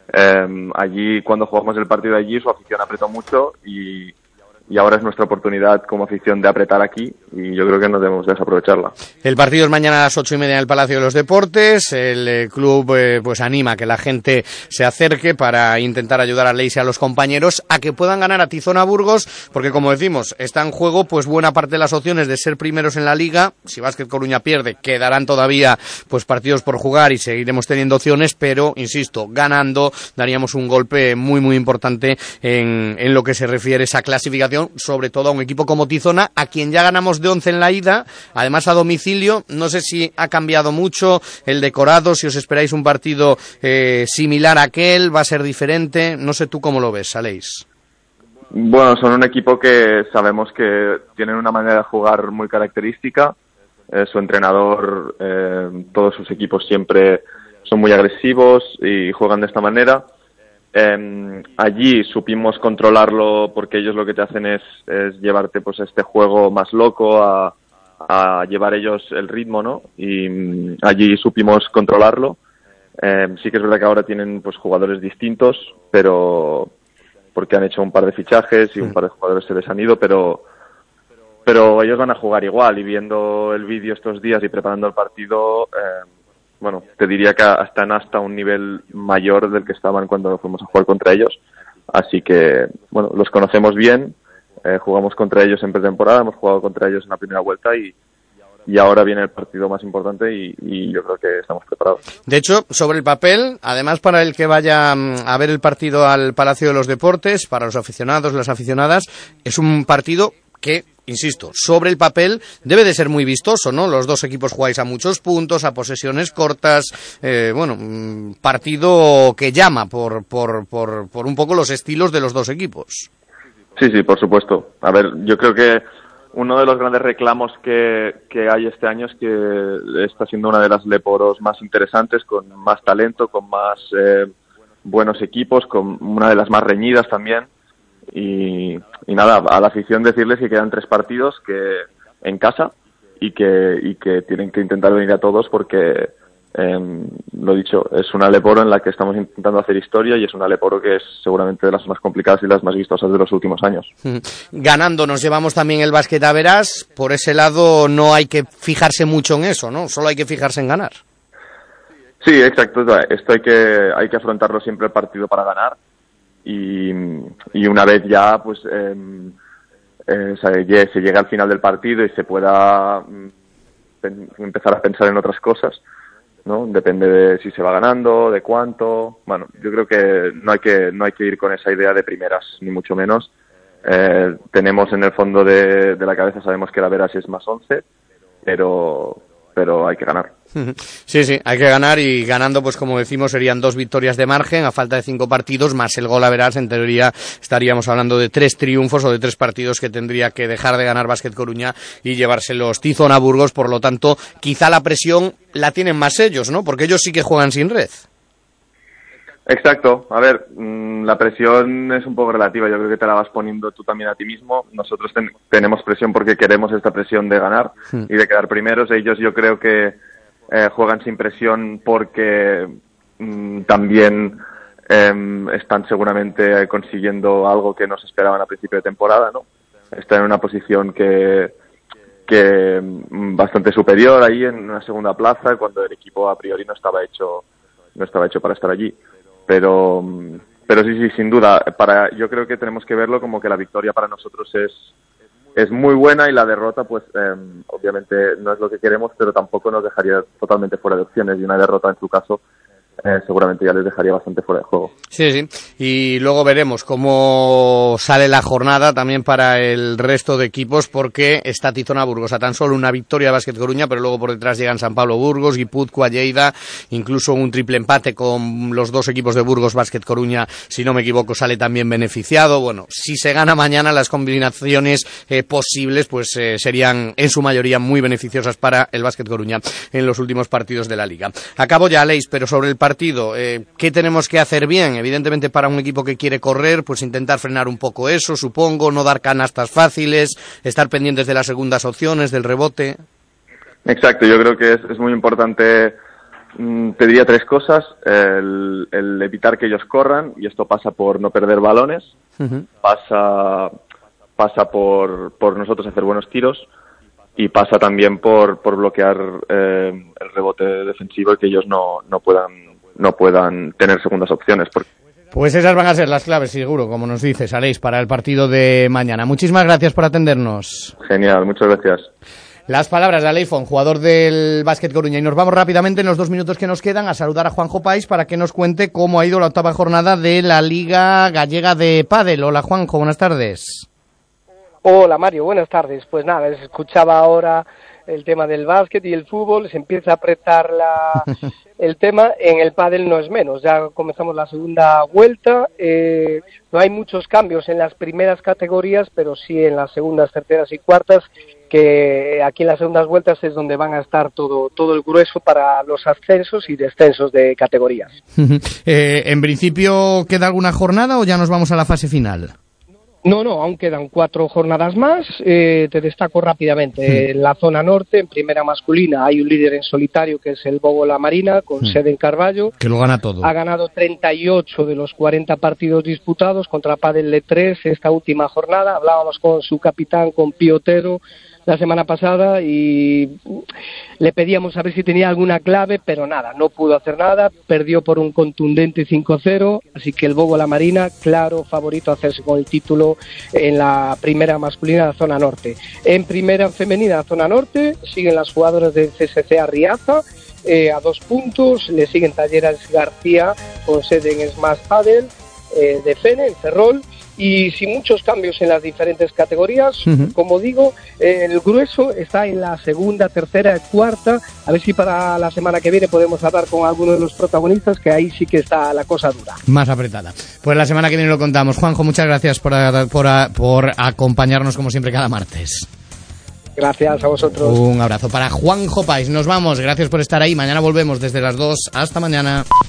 eh, allí, cuando jugamos el partido allí, su afición apretó mucho y, y ahora es nuestra oportunidad como afición de apretar aquí y yo creo que no debemos desaprovecharla. El partido es mañana a las ocho y media en el Palacio de los Deportes. El eh, club eh, pues anima a que la gente se acerque para intentar ayudar a Leis y a los compañeros a que puedan ganar a Tizona Burgos, porque como decimos, está en juego pues buena parte de las opciones de ser primeros en la Liga. Si Básquet Coruña pierde, quedarán todavía pues partidos por jugar y seguiremos teniendo opciones, pero insisto, ganando daríamos un golpe muy muy importante en, en lo que se refiere a esa clasificación, sobre todo a un equipo como Tizona, a quien ya ganamos de once en la ida, además a domicilio. No sé si ha cambiado mucho el decorado, si os esperáis un partido eh, similar a aquel, va a ser diferente, no sé tú cómo lo ves, Aleix. Bueno, son un equipo que sabemos que tienen una manera de jugar muy característica, eh, su entrenador, eh, todos sus equipos siempre son muy agresivos y juegan de esta manera. Eh, allí supimos controlarlo porque ellos lo que te hacen es, es llevarte pues este juego más loco, a, a llevar ellos el ritmo, ¿no? Y um, allí supimos controlarlo. Eh, sí que es verdad que ahora tienen pues jugadores distintos, pero porque han hecho un par de fichajes y un par de jugadores se les han ido, pero pero ellos van a jugar igual y viendo el vídeo estos días y preparando el partido, eh, bueno, te diría que están hasta un nivel mayor del que estaban cuando fuimos a jugar contra ellos. Así que, bueno, los conocemos bien, eh, jugamos contra ellos en pretemporada, hemos jugado contra ellos en la primera vuelta y, y ahora viene el partido más importante y, y yo creo que estamos preparados. De hecho, sobre el papel, además para el que vaya a ver el partido al Palacio de los Deportes, para los aficionados, las aficionadas, es un partido que insisto, sobre el papel debe de ser muy vistoso, ¿no? Los dos equipos jugáis a muchos puntos, a posesiones cortas, eh, bueno, un partido que llama por, por, por, por un poco los estilos de los dos equipos. Sí, sí, por supuesto. A ver, yo creo que uno de los grandes reclamos que, que hay este año es que está siendo una de las Leporos más interesantes, con más talento, con más eh, buenos equipos, con una de las más reñidas también. Y, y nada, a la afición decirles que quedan tres partidos que en casa y que, y que tienen que intentar venir a todos porque, eh, lo dicho, es una Leporo en la que estamos intentando hacer historia y es una Leporo que es seguramente de las más complicadas y las más vistosas de los últimos años. Ganando nos llevamos también el básquet a Verás. Por ese lado no hay que fijarse mucho en eso, ¿no? Solo hay que fijarse en ganar. Sí, exacto. Esto hay que, hay que afrontarlo siempre el partido para ganar. Y, y una vez ya pues eh, eh, se, se llega al final del partido y se pueda pen, empezar a pensar en otras cosas, ¿no? Depende de si se va ganando, de cuánto. Bueno, yo creo que no hay que no hay que ir con esa idea de primeras, ni mucho menos. Eh, tenemos en el fondo de, de la cabeza, sabemos que la Verás es más once, pero pero hay que ganar. Sí, sí, hay que ganar y ganando, pues como decimos, serían dos victorias de margen a falta de cinco partidos, más el gol a Verás. En teoría estaríamos hablando de tres triunfos o de tres partidos que tendría que dejar de ganar Básquet Coruña y llevárselos Tizón a Burgos. Por lo tanto, quizá la presión la tienen más ellos, ¿no? Porque ellos sí que juegan sin red. Exacto. A ver, mmm, la presión es un poco relativa. Yo creo que te la vas poniendo tú también a ti mismo. Nosotros ten- tenemos presión porque queremos esta presión de ganar hmm. y de quedar primeros. Ellos yo creo que eh, juegan sin presión porque mmm, también eh, están seguramente consiguiendo algo que no se esperaban a principio de temporada, ¿no? Están en una posición que que mmm, bastante superior ahí en una segunda plaza cuando el equipo a priori no estaba hecho no estaba hecho para estar allí. Pero pero sí, sí, sin duda, para yo creo que tenemos que verlo como que la victoria para nosotros es es muy buena y la derrota, pues eh, obviamente no es lo que queremos, pero tampoco nos dejaría totalmente fuera de opciones y una derrota en su caso eh, seguramente ya les dejaría bastante fuera de juego. Sí, sí, y luego veremos cómo sale la jornada también para el resto de equipos, porque está Tizón a Burgos a tan solo una victoria de Básquet Coruña, pero luego por detrás llegan San Pablo Burgos, Guipúzcoa, Lleida, incluso un triple empate con los dos equipos de Burgos. Básquet Coruña, si no me equivoco, sale también beneficiado. Bueno, si se gana mañana, las combinaciones eh, posibles pues eh, serían en su mayoría muy beneficiosas para el Básquet Coruña en los últimos partidos de la Liga. Acabo ya, Aleix, pero sobre el partido, eh, ¿qué tenemos que hacer bien? Evidentemente, para un equipo que quiere correr, pues intentar frenar un poco eso, supongo, no dar canastas fáciles, estar pendientes de las segundas opciones, del rebote. Exacto, yo creo que es, es muy importante, mmm, te diría tres cosas: el, el evitar que ellos corran, y esto pasa por no perder balones, uh-huh. pasa pasa por, por nosotros hacer buenos tiros, y pasa también por, por bloquear eh, el rebote defensivo y que ellos no, no puedan no puedan tener segundas opciones. Porque... Pues esas van a ser las claves, seguro, como nos dices, Aleix, para el partido de mañana. Muchísimas gracias por atendernos. Genial, muchas gracias. Las palabras de Aleix Font, jugador del Básquet Coruña. Y nos vamos rápidamente, en los dos minutos que nos quedan, a saludar a Juanjo Pais para que nos cuente cómo ha ido la octava jornada de la Liga Gallega de Pádel. Hola, Juanjo, buenas tardes. Hola, Mario, buenas tardes. Pues nada, les escuchaba ahora el tema del básquet y el fútbol, se empieza a apretar la, el tema. En el pádel no es menos, ya comenzamos la segunda vuelta, eh, no hay muchos cambios en las primeras categorías, pero sí en las segundas, terceras y cuartas, que aquí en las segundas vueltas es donde van a estar todo, todo el grueso para los ascensos y descensos de categorías. eh, ¿En principio queda alguna jornada o ya nos vamos a la fase final? No, no, aún quedan cuatro jornadas más. Eh, te destaco rápidamente. Sí. En la zona norte, en primera masculina, hay un líder en solitario que es el Bogo La Marina, con sí. sede en Carballo. Que lo gana todo. Ha ganado treinta y ocho de los cuarenta partidos disputados contra Padel Le tres esta última jornada. Hablábamos con su capitán, con Piotero, la semana pasada, y le pedíamos a ver si tenía alguna clave, pero nada, no pudo hacer nada, perdió por un contundente cinco cero, así que el Bogo La Marina, claro favorito a hacerse con el título en la primera masculina de la zona norte. En primera femenina zona norte siguen las jugadoras del C S C A Riaza, eh, a dos puntos, le siguen Talleres García con sede en Smash Padel, eh, de Fene, en Ferrol, y sin muchos cambios en las diferentes categorías. Uh-huh. Como digo, el grueso está en la segunda, tercera, cuarta. A ver si para la semana que viene podemos hablar con alguno de los protagonistas, que ahí sí que está la cosa dura. Más apretada. Pues la semana que viene lo contamos. Juanjo, muchas gracias por, por, por acompañarnos como siempre cada martes. Gracias a vosotros. Un abrazo para Juanjo Pais. Nos vamos. Gracias por estar ahí. Mañana volvemos desde las dos. Hasta mañana.